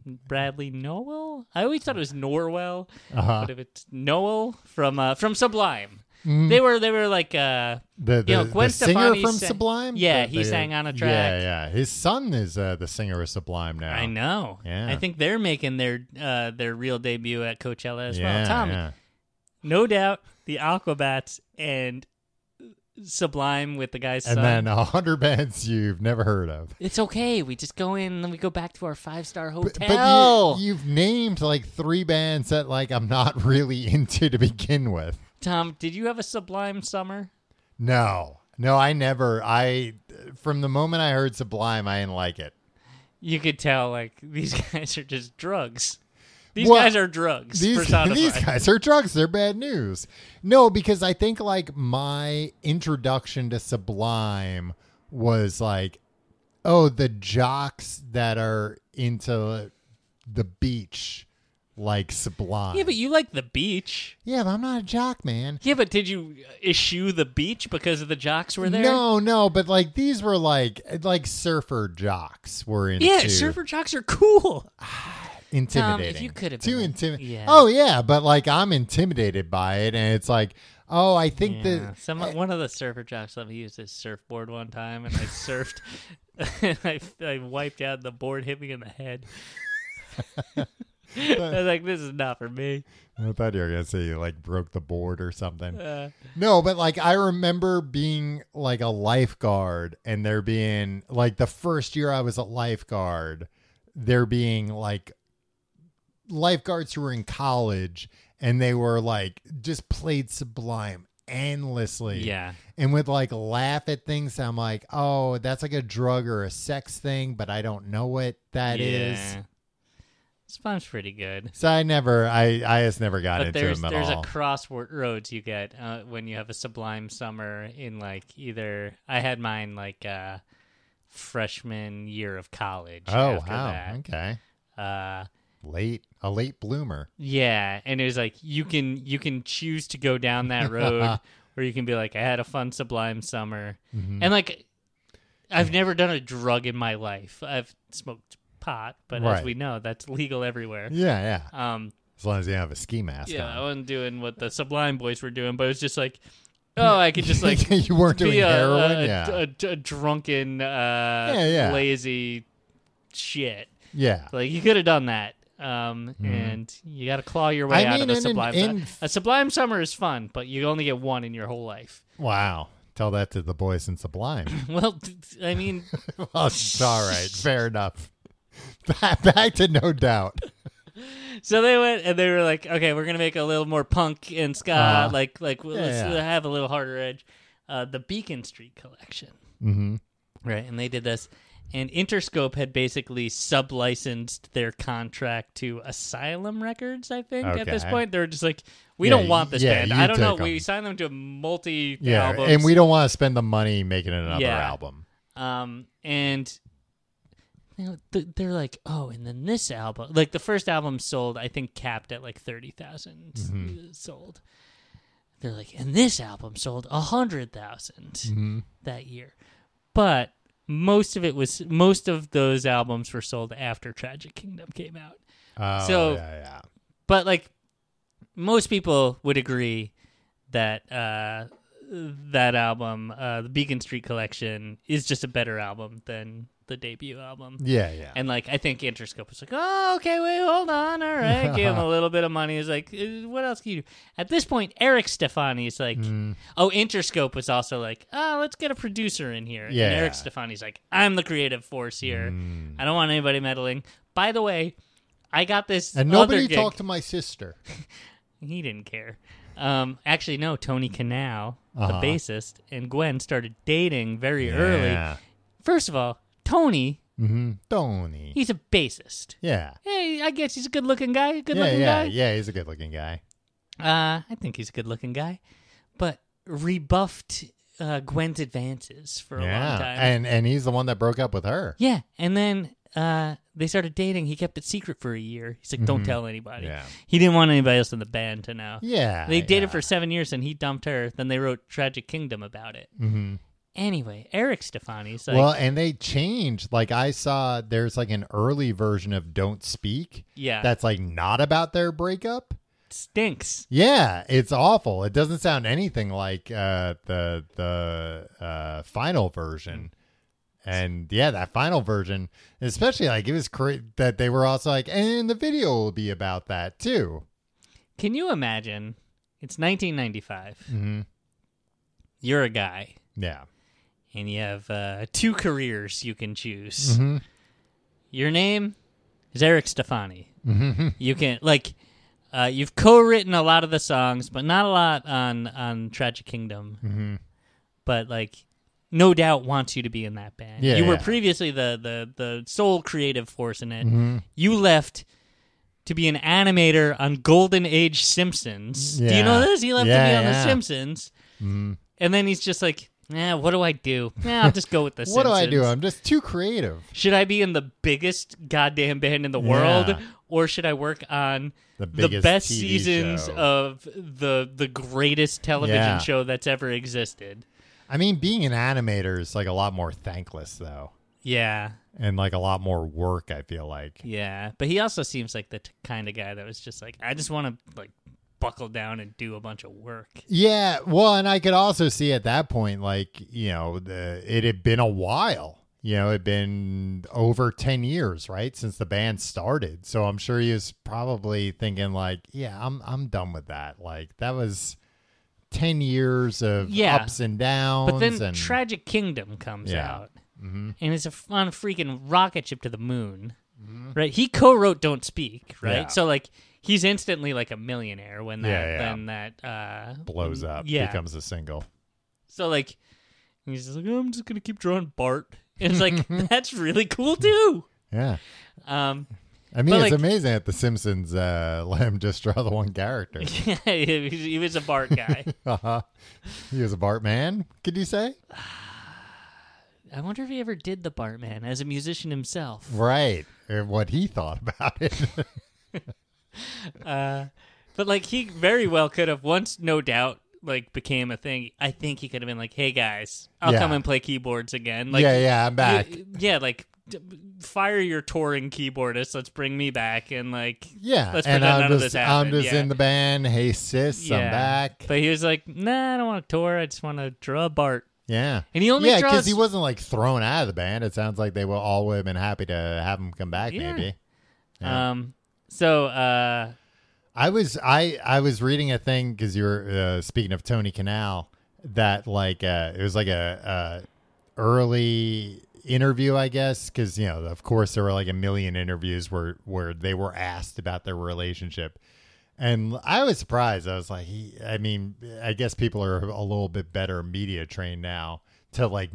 I always thought it was Norwell, but if it's Noel from Sublime, they were like Gwen
the singer
Stefani
from Sublime.
Yeah, he sang on a track.
Yeah. His son is the singer of Sublime now.
I know.
Yeah.
I think they're making their real debut at Coachella as well. Tommy, No Doubt, the Aquabats, and Sublime with the guy's son.
And then 100 bands you've never heard of.
It's okay. We just go in and then we go back to our 5-star hotel.
But you've named like 3 bands that like I'm not really into to begin with.
Tom, did you have a Sublime summer?
No, I never. From the moment I heard Sublime, I didn't like it.
You could tell like these guys are just drugs. These guys are drugs.
These guys are drugs. They're bad news. No, because I think like my introduction to Sublime was like, oh, the jocks that are into the beach like Sublime.
Yeah, but you like the beach.
Yeah, but I'm not a jock, man.
Yeah, but did you eschew the beach because of the jocks were there?
No, but like these were like surfer jocks were into.
Yeah, surfer jocks are cool.
Intimidating.
Tom, if you could have
too
been
intimidating.
Yeah.
Oh yeah, but like I'm intimidated by it, and it's like, oh, I think that
one of the surfer jocks let me use his surfboard one time, and I surfed. And I wiped out the board, hit me in the head. I was like, this is not for me.
I thought you were gonna say you like broke the board or something. No, but like I remember being like a lifeguard, and there being like the first year I was a lifeguard, there being like lifeguards who were in college, and they were like just played Sublime endlessly.
Yeah.
And would like laugh at things. I'm like, oh, that's like a drug or a sex thing, but I don't know what that is.
Sublime's pretty good.
So I just never got into them at all.
There's a crossroads you get when you have a Sublime summer in like either, I had mine like freshman year of college.
Oh,
after
wow.
that.
Okay. A late bloomer.
Yeah, and it was like you can choose to go down that road, or you can be like, I had a fun Sublime summer, and like I've never done a drug in my life. I've smoked pot, but as we know, that's legal everywhere.
Yeah. As long as you have a ski mask.
Yeah,
on.
I wasn't doing what the Sublime boys were doing, but it was just like, oh, I could just like
you weren't doing heroin.
A drunken, lazy shit.
Yeah,
like you could have done that. And you got to claw your way out of the Sublime. A Sublime summer is fun, but you only get one in your whole life.
Wow. Tell that to the boys in Sublime.
Well, I mean...
well, all right. Fair enough. Back to No Doubt.
So they went and they were like, okay, we're going to make a little more punk and ska. Let's have a little harder edge. The Beacon Street Collection.
Mm-hmm.
Right, and they did this. And Interscope had basically sub-licensed their contract to Asylum Records, I think, at this point. They were just like, we don't want this band. I don't know. We signed them to multi-albums.
And we don't want to spend the money making another album.
And they're like, oh, and then this album. Like, the first album sold, I think, capped at like 30,000 sold. They're like, and this album sold 100,000 that year. But... most of those albums were sold after Tragic Kingdom came out.
Yeah.
But like most people would agree that that album, the Beacon Street Collection, is just a better album than the debut album.
Yeah.
And like I think Interscope was like, oh, okay, wait, hold on, all right, give him a little bit of money. He's like, what else can you do? At this point, Eric Stefani's like, Interscope was also like, oh, let's get a producer in here.
Yeah.
And Eric Stefani's like, I'm the creative force here. I don't want anybody meddling. By the way, I got this
and nobody
other gig.
talked to my sister.
He didn't care. Actually, no, Tony Kanal, the bassist, and Gwen started dating very early. First of all, Tony, he's a bassist.
Yeah.
Hey, I guess he's a good-looking guy. Good-looking guy.
Yeah, he's a good-looking guy.
I think he's a good-looking guy, but rebuffed Gwen's advances for a long time.
And he's the one that broke up with her.
Yeah, and then they started dating. He kept it secret for a year. He's like, don't tell anybody.
Yeah.
He didn't want anybody else in the band to know.
Yeah.
They dated for 7 years, and he dumped her. Then they wrote Tragic Kingdom about it.
Mm-hmm.
Anyway, Eric Stefani's like...
well, and they changed. Like, I saw there's like an early version of Don't Speak.
Yeah.
That's like not about their breakup.
Stinks.
Yeah, it's awful. It doesn't sound anything like the final version. And yeah, that final version, especially like it was that they were also like, and the video will be about that too.
Can you imagine? It's 1995. you're a guy.
Yeah.
And you have 2 careers you can choose. Your name is Eric Stefani. You can, like, you've co-written a lot of the songs, but not a lot on Tragic Kingdom. But, like, No Doubt wants you to be in that band.
Yeah,
you were previously the sole creative force in it. You left to be an animator on Golden Age Simpsons.
Yeah.
Do you know this? He left to be on
yeah.
The Simpsons. And then he's just like, what do I do? I'll just go with The
What
Simpsons.
do I do? I'm just too creative.
Should I be in the biggest goddamn band in the world, or should I work on the best
TV
seasons
show.
of the greatest television show that's ever existed?
I mean, being an animator is like a lot more thankless, though.
Yeah.
And like a lot more work, I feel like.
Yeah. But he also seems like the kind of guy that was just like, I just want to like buckle down and do a bunch of work.
Yeah. Well, and I could also see at that point, like, you know, it had been a while. You know, it had been over 10 years, right, since the band started. So I'm sure he was probably thinking like, yeah, I'm done with that. Like, that was 10 years of ups and downs.
But then Tragic Kingdom comes out. And it's on a freaking rocket ship to the moon. Right? He co-wrote Don't Speak, right?
Yeah.
So, like, he's instantly like a millionaire when that
blows up, becomes a single.
So, like, he's just like, I'm just going to keep drawing Bart. And it's like, that's really cool, too.
Yeah.
I
mean, it's like, amazing that The Simpsons let him just draw the one character.
Yeah, he was a Bart guy.
He was a Bart man, could you say?
I wonder if he ever did the Bart man as a musician himself.
Right. Or what he thought about it.
But, like, he very well could have, once No Doubt, like, became a thing, I think he could have been like, hey, guys, I'll come and play keyboards again. Like,
I'm back.
Fire your touring keyboardist. Let's bring me back and, like,
let's
pretend none of this happened.
I'm just in the band. Hey, sis, I'm back.
But he was like, nah, I don't want to tour. I just want to draw Bart.
Yeah.
And he only draws...
because he wasn't, like, thrown out of the band. It sounds like they would have been happy to have him come back, maybe. Yeah. I was reading a thing, because you were speaking of Tony Kanal, that, like, it was like a early interview, I guess, because, you know, of course there were like a million interviews where they were asked about their relationship. And I was surprised. I was like, I guess people are a little bit better media trained now to, like,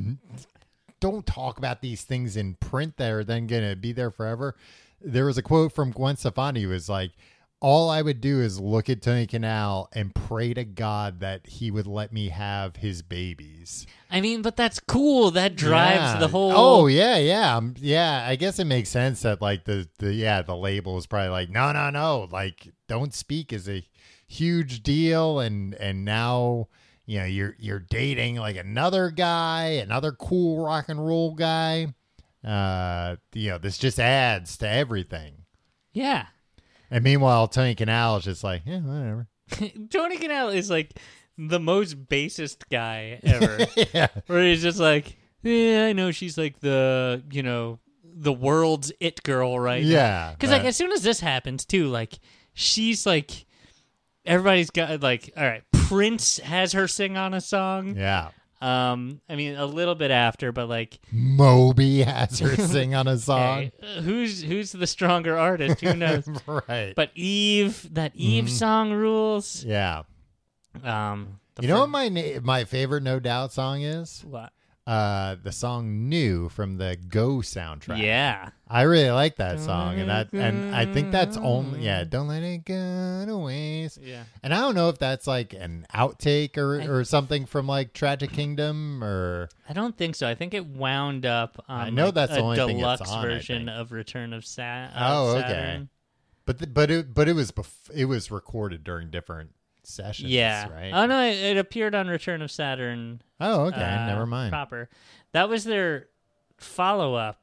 don't talk about these things in print that are then going to be there forever. There was a quote from Gwen Stefani who was like, all I would do is look at Tony Kanal and pray to God that he would let me have his babies.
I mean, but that's cool. That drives the whole...
Oh, yeah. I guess it makes sense that, like, the label is probably like, no. Like, Don't Speak is a huge deal. And now, you know, you're dating, like, another guy, another cool rock and roll guy. You know, this just adds to everything.
Yeah.
And meanwhile, Tony Kanal is just like, yeah, whatever.
Tony Kanal is like the most basest guy ever.
Yeah.
Where he's just like, yeah, I know she's like the, you know, the world's it girl right
now.
Because, like, as soon as this happens, too, like, she's like, everybody's got, like, all right, Prince has her sing on a song.
Yeah.
I mean, a little bit after, but, like,
Moby has her sing on a song.
Hey, who's the stronger artist? Who knows?
Right.
But Eve song rules.
Yeah. You know what my favorite No Doubt song is?
What?
The song New from the Go soundtrack.
Yeah.
I really like that song. And I think that's only, Don't Let It Go to Waste.
Yeah.
And I don't know if that's like an outtake or something from like Tragic Kingdom or.
I don't think so. I think it wound up on
I know that's
a
the only thing
deluxe
it's on,
version of Return of Saturn.
Oh, okay. But it was recorded during different sessions, right?
Oh no, it appeared on Return of Saturn.
Oh, okay. Never mind.
Proper. That was their follow-up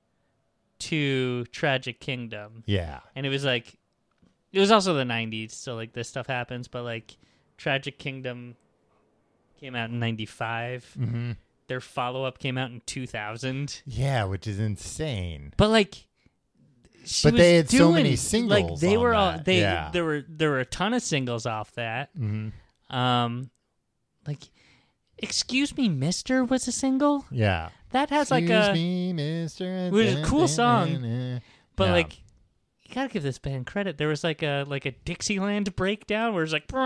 to Tragic Kingdom.
Yeah.
And it was like, it was also the 90s, so like this stuff happens, but like Tragic Kingdom came out in 95.
Mm-hmm.
Their follow-up came out in 2000.
Yeah, which is insane.
But like,
they had so many singles.
Like they were all
that.
there were a ton of singles off that.
Mm-hmm.
Like Excuse Me, Mister was a single.
Yeah.
That has
Excuse
like a
me, Mister.
Which is a cool song. But like, you gotta give this band credit. There was like a Dixieland breakdown where it's like,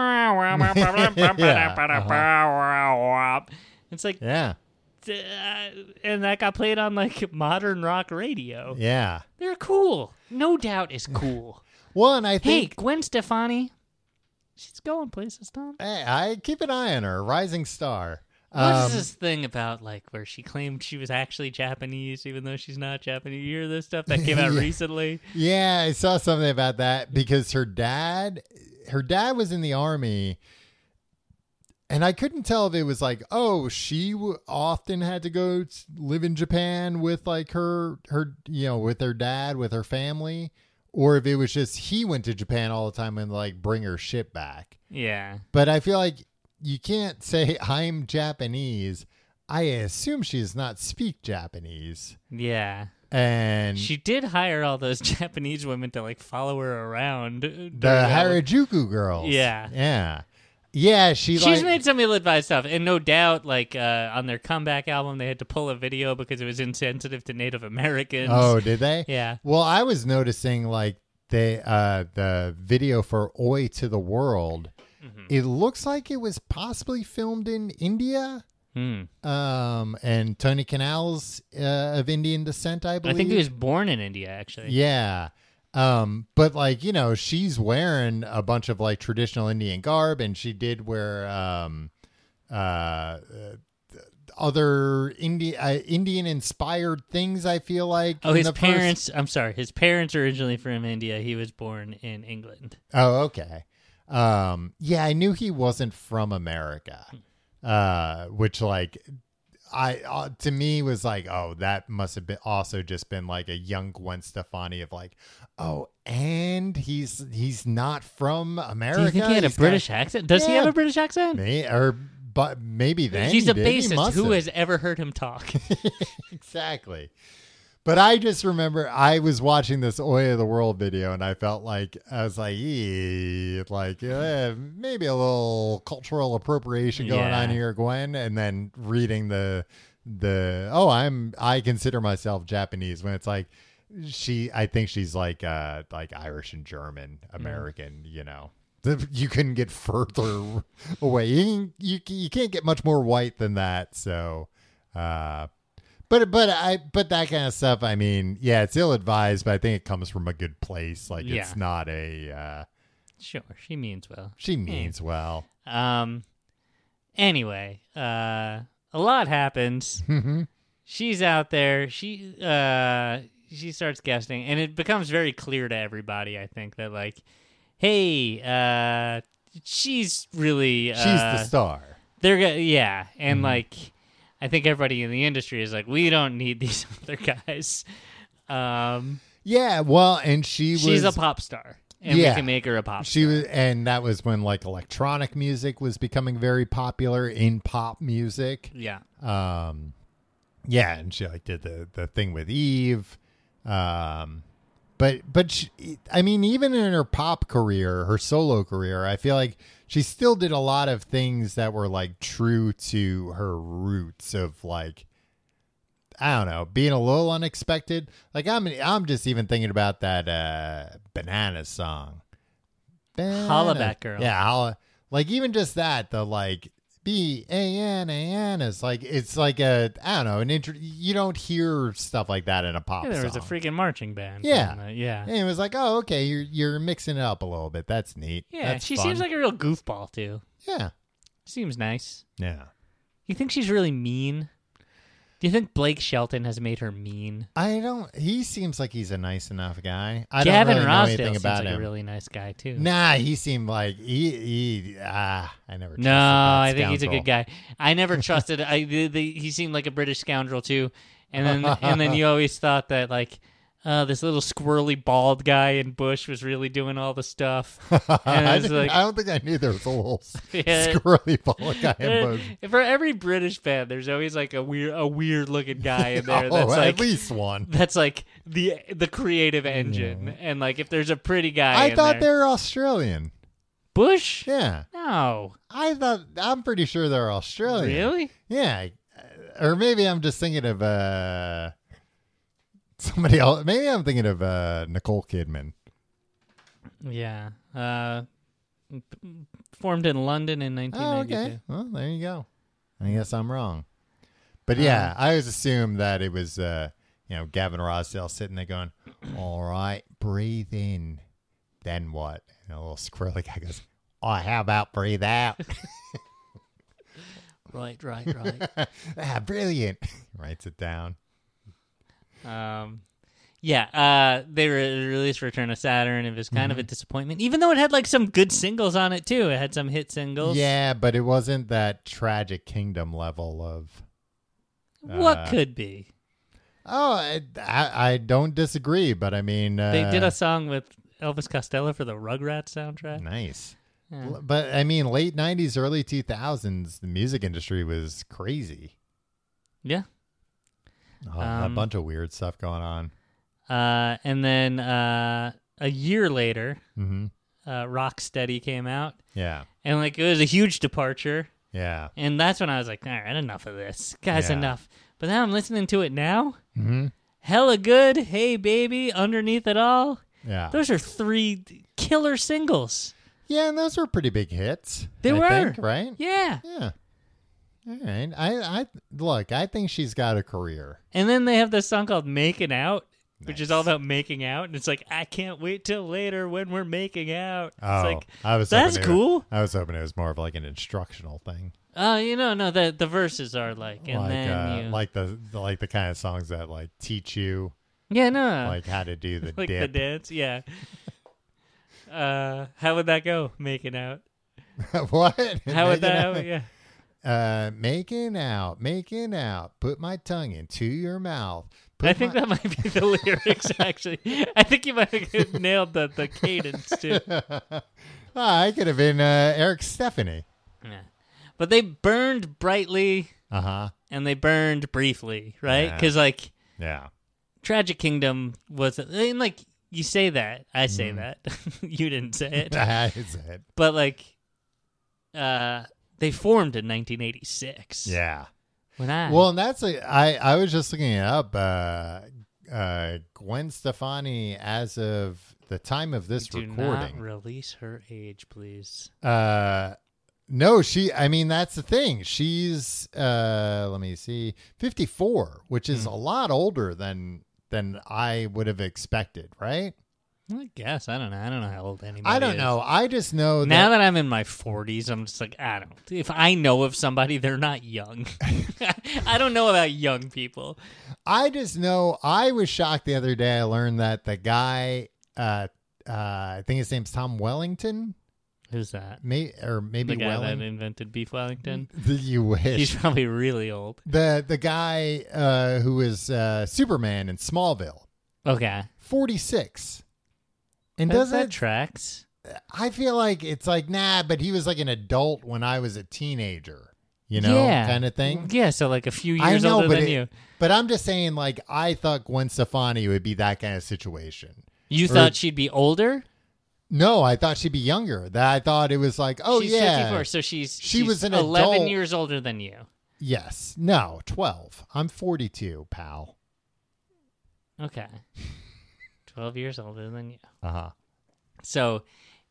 it's like,
yeah,
and that got played on like modern rock radio.
Yeah,
they're cool. No Doubt is cool.
Well, and I think
Gwen Stefani, she's going places, Tom.
Hey, I keep an eye on her, rising star.
What is this thing about, like, where she claimed she was actually Japanese, even though she's not Japanese? You hear this stuff that came out recently? Yeah,
I saw something about that because her dad was in the army, and I couldn't tell if it was like, oh, she often had to go live in Japan with like her, with her dad, with her family, or if it was just he went to Japan all the time and like bring her shit back.
Yeah,
but I feel like you can't say I'm Japanese. I assume she does not speak Japanese.
Yeah.
And
she did hire all those Japanese women to like follow her around.
The Harajuku girls.
Yeah.
Yeah. Yeah,
she's made some ill-advised stuff. And no doubt, like, on their comeback album, they had to pull a video because it was insensitive to Native Americans.
Oh, did they?
Yeah.
Well, I was noticing, like, the video for Oi to the World, it looks like it was possibly filmed in India. And Tony Canals of Indian descent, I believe.
I think he was born in India, actually.
Yeah. But like, she's wearing a bunch of like traditional Indian garb, and she did wear other Indian inspired things, I feel like.
Oh, his parents are originally from India. He was born in England.
Oh, okay. Yeah, I knew he wasn't from America, which like to me was like, oh, that must have been also just been like a young Gwen Stefani of like, oh, and he's not from America.
Do you think he had a British accent? Does he have a British accent?
But maybe then
he's a bassist. Who has ever heard him talk?
Exactly. But I just remember I was watching this Oi of the World video, and I felt like maybe a little cultural appropriation going on here, Gwen. And then reading I consider myself Japanese, when it's like I think she's like Irish and German American. You couldn't get further away. You can't get much more white than that. So. But that kind of stuff, I mean, yeah, it's ill-advised, but I think it comes from a good place. Like, it's not a...
Sure, she means well.
She means well.
Anyway, a lot happens.
Mm-hmm.
She's out there. She starts guesting, and it becomes very clear to everybody, I think, that, like, hey, she's really...
she's the star.
And, like... I think everybody in the industry is like, we don't need these other guys.
Yeah, well, and she's
a pop star, and we can make her a pop star.
And that was when like electronic music was becoming very popular in pop music.
Yeah.
And she like did the thing with Eve. But she, I mean, even in her pop career, her solo career, I feel like she still did a lot of things that were like true to her roots of like, I don't know, being a little unexpected. Like I'm just even thinking about that Banana song.
Hollaback Girl.
Yeah, like even just that, the like B-A-N-A-N is like, it's like a, I don't know, you don't hear stuff like that in a pop song.
There was a freaking marching band.
Yeah.
And
it was like, oh, okay, you're mixing it up a little bit. That's neat.
Yeah,
That's
she
fun.
seems like a real goofball, too.
Yeah.
Seems nice.
Yeah.
You think she's really mean? Do you think Blake Shelton has made her mean?
He seems like he's a nice enough guy.
Gavin
don't really know
Rossdale
anything
seems
about
like
him.
a really nice guy, too.
Nah, he seemed like, I never trusted that
I think he's a
scoundrel.
good guy. I never trusted, he seemed like a British scoundrel, too. And then you always thought that, like, this little squirrely bald guy in Bush was really doing all the stuff. And
I don't think I knew there was a little squirrely bald guy in Bush.
For every British band, there's always like a weird looking guy in there. That's like,
at least one.
That's like the creative engine. And like if there's a pretty guy,
I thought they were Australian.
Bush?
Yeah.
No.
I'm pretty sure they're Australian.
Really?
Yeah. Or maybe I'm just thinking of somebody else. Maybe I'm thinking of Nicole Kidman.
Yeah. Formed in London in 1992.
Oh, okay. Well, there you go. I guess I'm wrong. But yeah, I always assumed that it was, Gavin Rossdale sitting there going, all right, breathe in. Then what? And a little squirrely guy goes, oh, how about breathe out?
Right.
Brilliant. Writes it down.
They released Return of Saturn. It was kind of a disappointment, even though it had like some good singles on it too. It had some hit singles.
Yeah, but it wasn't that Tragic Kingdom level of
what could be.
Oh, I don't disagree, but I mean,
they did a song with Elvis Costello for the Rugrats soundtrack.
Nice.
Yeah.
But I mean, late 90s, early 2000s, the music industry was crazy.
Yeah.
A bunch of weird stuff going on.
And then a year later, Rocksteady came out.
Yeah.
And like it was a huge departure.
Yeah.
And that's when I was like, all right, enough of this. Guys, enough. But now I'm listening to it now.
Mm-hmm.
Hella Good, Hey Baby, Underneath It All.
Yeah.
Those are 3 killer singles.
Yeah, and those were pretty big hits.
They were.
I think, right?
Yeah.
Yeah. All right. I think she's got a career.
And then they have this song called Making Out, which is
Nice.
all about making out. And it's like, I can't wait till later when we're making out.
Oh,
it's like, that's cool.
I was hoping it was more of like an instructional thing.
No, the verses are like, and
like,
then
like the kind of songs that like teach you like how to do the
like
dip.
the dance, yeah. How would that go? Making out.
What?
How would that? Yeah.
Making out. Put my tongue into your mouth.
I think that might be the lyrics. Actually, I think you might have nailed the cadence too.
I could have been Eric Stephanie.
Yeah. But they burned brightly. And they burned briefly, right? Because
yeah.
Tragic Kingdom was, and like, you say that. I say that. You didn't say it.
I said it.
But like, they formed in 1986.
Yeah.
Well,
and that's I was just looking it up. Gwen Stefani, as of the time of this recording,
do not release her age, please.
No, that's the thing. She's, let me see, 54, which is a lot older than I would have expected, right?
I guess. I don't know. I don't know how old anybody
I don't
is.
know. I just know
now that I'm in my 40s, I'm just like, I don't. If I know of somebody, they're not young. I don't know about young people.
I just know I was shocked the other day. I learned that the guy, I think his name's Tom Wellington.
Who's that?
Maybe
the guy
Welling.
that invented beef Wellington.
You wish.
He's probably really old.
The guy who was Superman in Smallville.
Okay.
46. And
that tracks.
I feel like it's like, nah, but he was like an adult when I was a teenager, kind of thing.
Yeah, so like a few years older than you.
But I'm just saying, like, I thought Gwen Stefani would be that kind of situation.
You thought she'd be older?
No, I thought she'd be younger. I thought it was like,
she's 54, so she
was an
11
adult.
years older than you.
Yes. No, 12. I'm 42, pal.
Okay. 12 years older than you.
Uh-huh.
So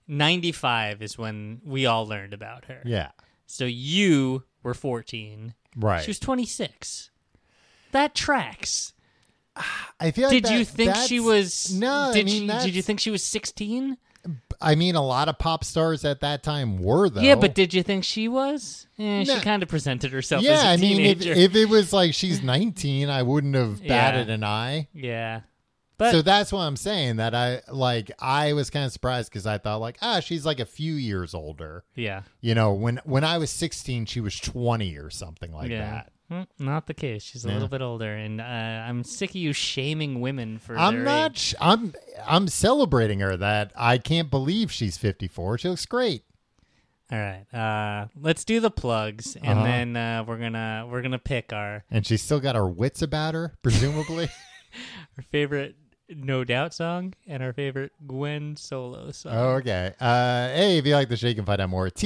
95 is when we all learned about her.
Yeah.
So you were 14.
Right.
She was 26. That tracks.
I feel like
did you think she was...
No,
did you think she was 16?
I mean, a lot of pop stars at that time were, though.
Yeah, but did you think she was? She kind of presented herself as a teenager.
If it was like she's 19, I wouldn't have batted an eye.
Yeah. But,
so that's what I'm saying, that I was kind of surprised because I thought like, she's like a few years older.
Yeah.
When I was 16, she was 20 or something like that.
Not the case. She's a little bit older, and I'm sick of you shaming women for
I'm
their
not.
age.
I'm celebrating her. That I can't believe she's 54. She looks great.
All right. Let's do the plugs, and then we're gonna pick our.
And she's still got her wits about her, presumably.
Her favorite No Doubt song and our favorite Gwen solo song.
Okay. Hey, if you like the show, you can find out more at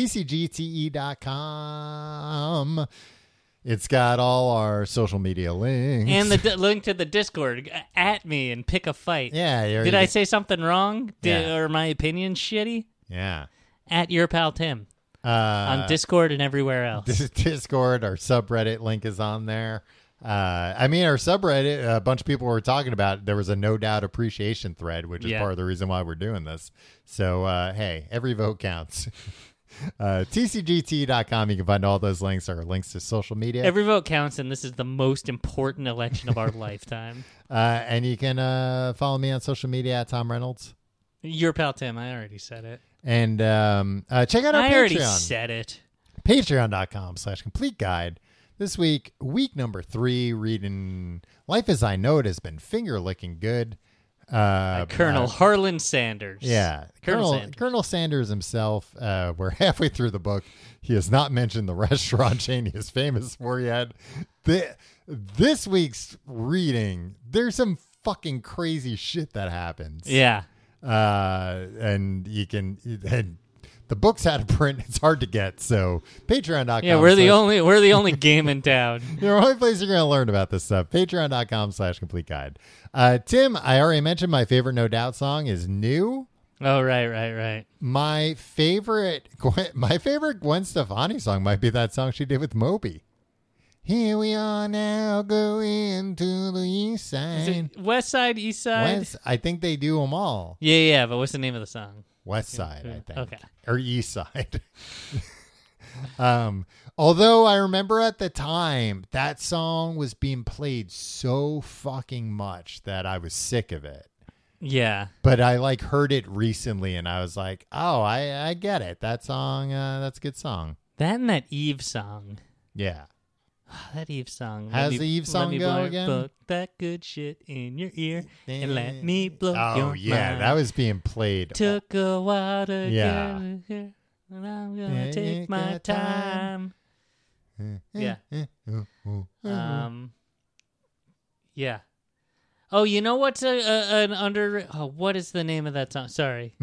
tcgte.com. It's got all our social media links.
And the link to the Discord. At me and pick a fight.
Yeah.
Did I say something wrong? Or my opinion shitty?
Yeah.
At your pal Tim. On Discord and everywhere else.
Discord, our subreddit link is on there. Our subreddit, a bunch of people were talking about it. There was a No Doubt appreciation thread, which is part of the reason why we're doing this. So, hey, every vote counts. TCGT.com. You can find all those links or links to social media.
Every vote counts, and this is the most important election of our lifetime.
And you can follow me on social media at Tom Reynolds.
Your pal Tim. I already said it.
And check out our Patreon.
I already said it.
Patreon.com/complete guide. This week, week number 3, reading Life as I Know It has been finger-licking good.
Colonel Harlan Sanders.
Yeah. Colonel Sanders himself. We're halfway through the book. He has not mentioned the restaurant chain he is famous for yet. This week's reading, there's some fucking crazy shit that happens.
Yeah.
And you can... The book's out of print. It's hard to get. So Patreon.com.
Yeah, we're the only game in town.
The only place you're going to learn about this stuff. Patreon.com/complete guide. Tim, I already mentioned my favorite No Doubt song is New.
Oh, right.
My favorite Gwen Stefani song might be that song she did with Moby. Here we are now going to the east side.
Is it West Side, East Side?
I think they do them all.
Yeah, but what's the name of the song?
West Side, I think.
Okay.
Or East Side. Although I remember at the time that song was being played so fucking much that I was sick of it.
Yeah.
But I heard it recently and I was like, oh, I get it. That song, that's a good song.
That and that Eve song.
Yeah.
That Eve song.
How's the Eve song go again?
Put that good shit in your ear and let me blow your mind. Oh,
yeah. That was being played.
Took a while to get here, and I'm going to take my time. Yeah. Yeah. Oh, you know what's an under... Oh, what is the name of that song? Sorry.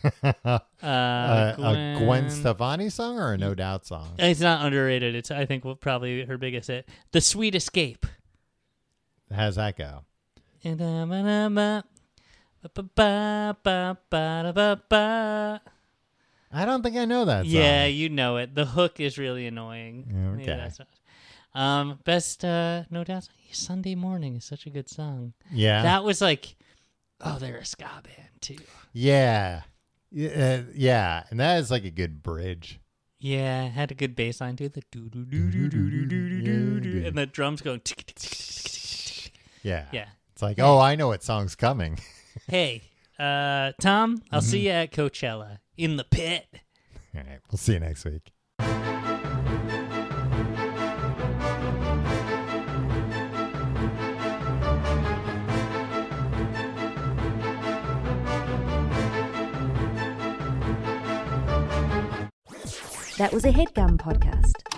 A Gwen Stefani song or a No Doubt song?
It's not underrated. It's, I think, probably her biggest hit. The Sweet Escape.
How's that go?
I
don't think I know that song.
Yeah, you know it. The hook is really annoying.
Okay.
Best No Doubt. Sunday Morning is such a good song.
Yeah.
That was like, they're a ska band too.
Yeah. Yeah. And that is like a good bridge.
Yeah. It had a good bass line too. The do do do do do do do do do, and the drums going.
Yeah.
Yeah.
It's like, oh, I know what song's coming.
Hey, Tom, I'll see you at Coachella in the pit.
All right. We'll see you next week.
That was a HeadGum podcast.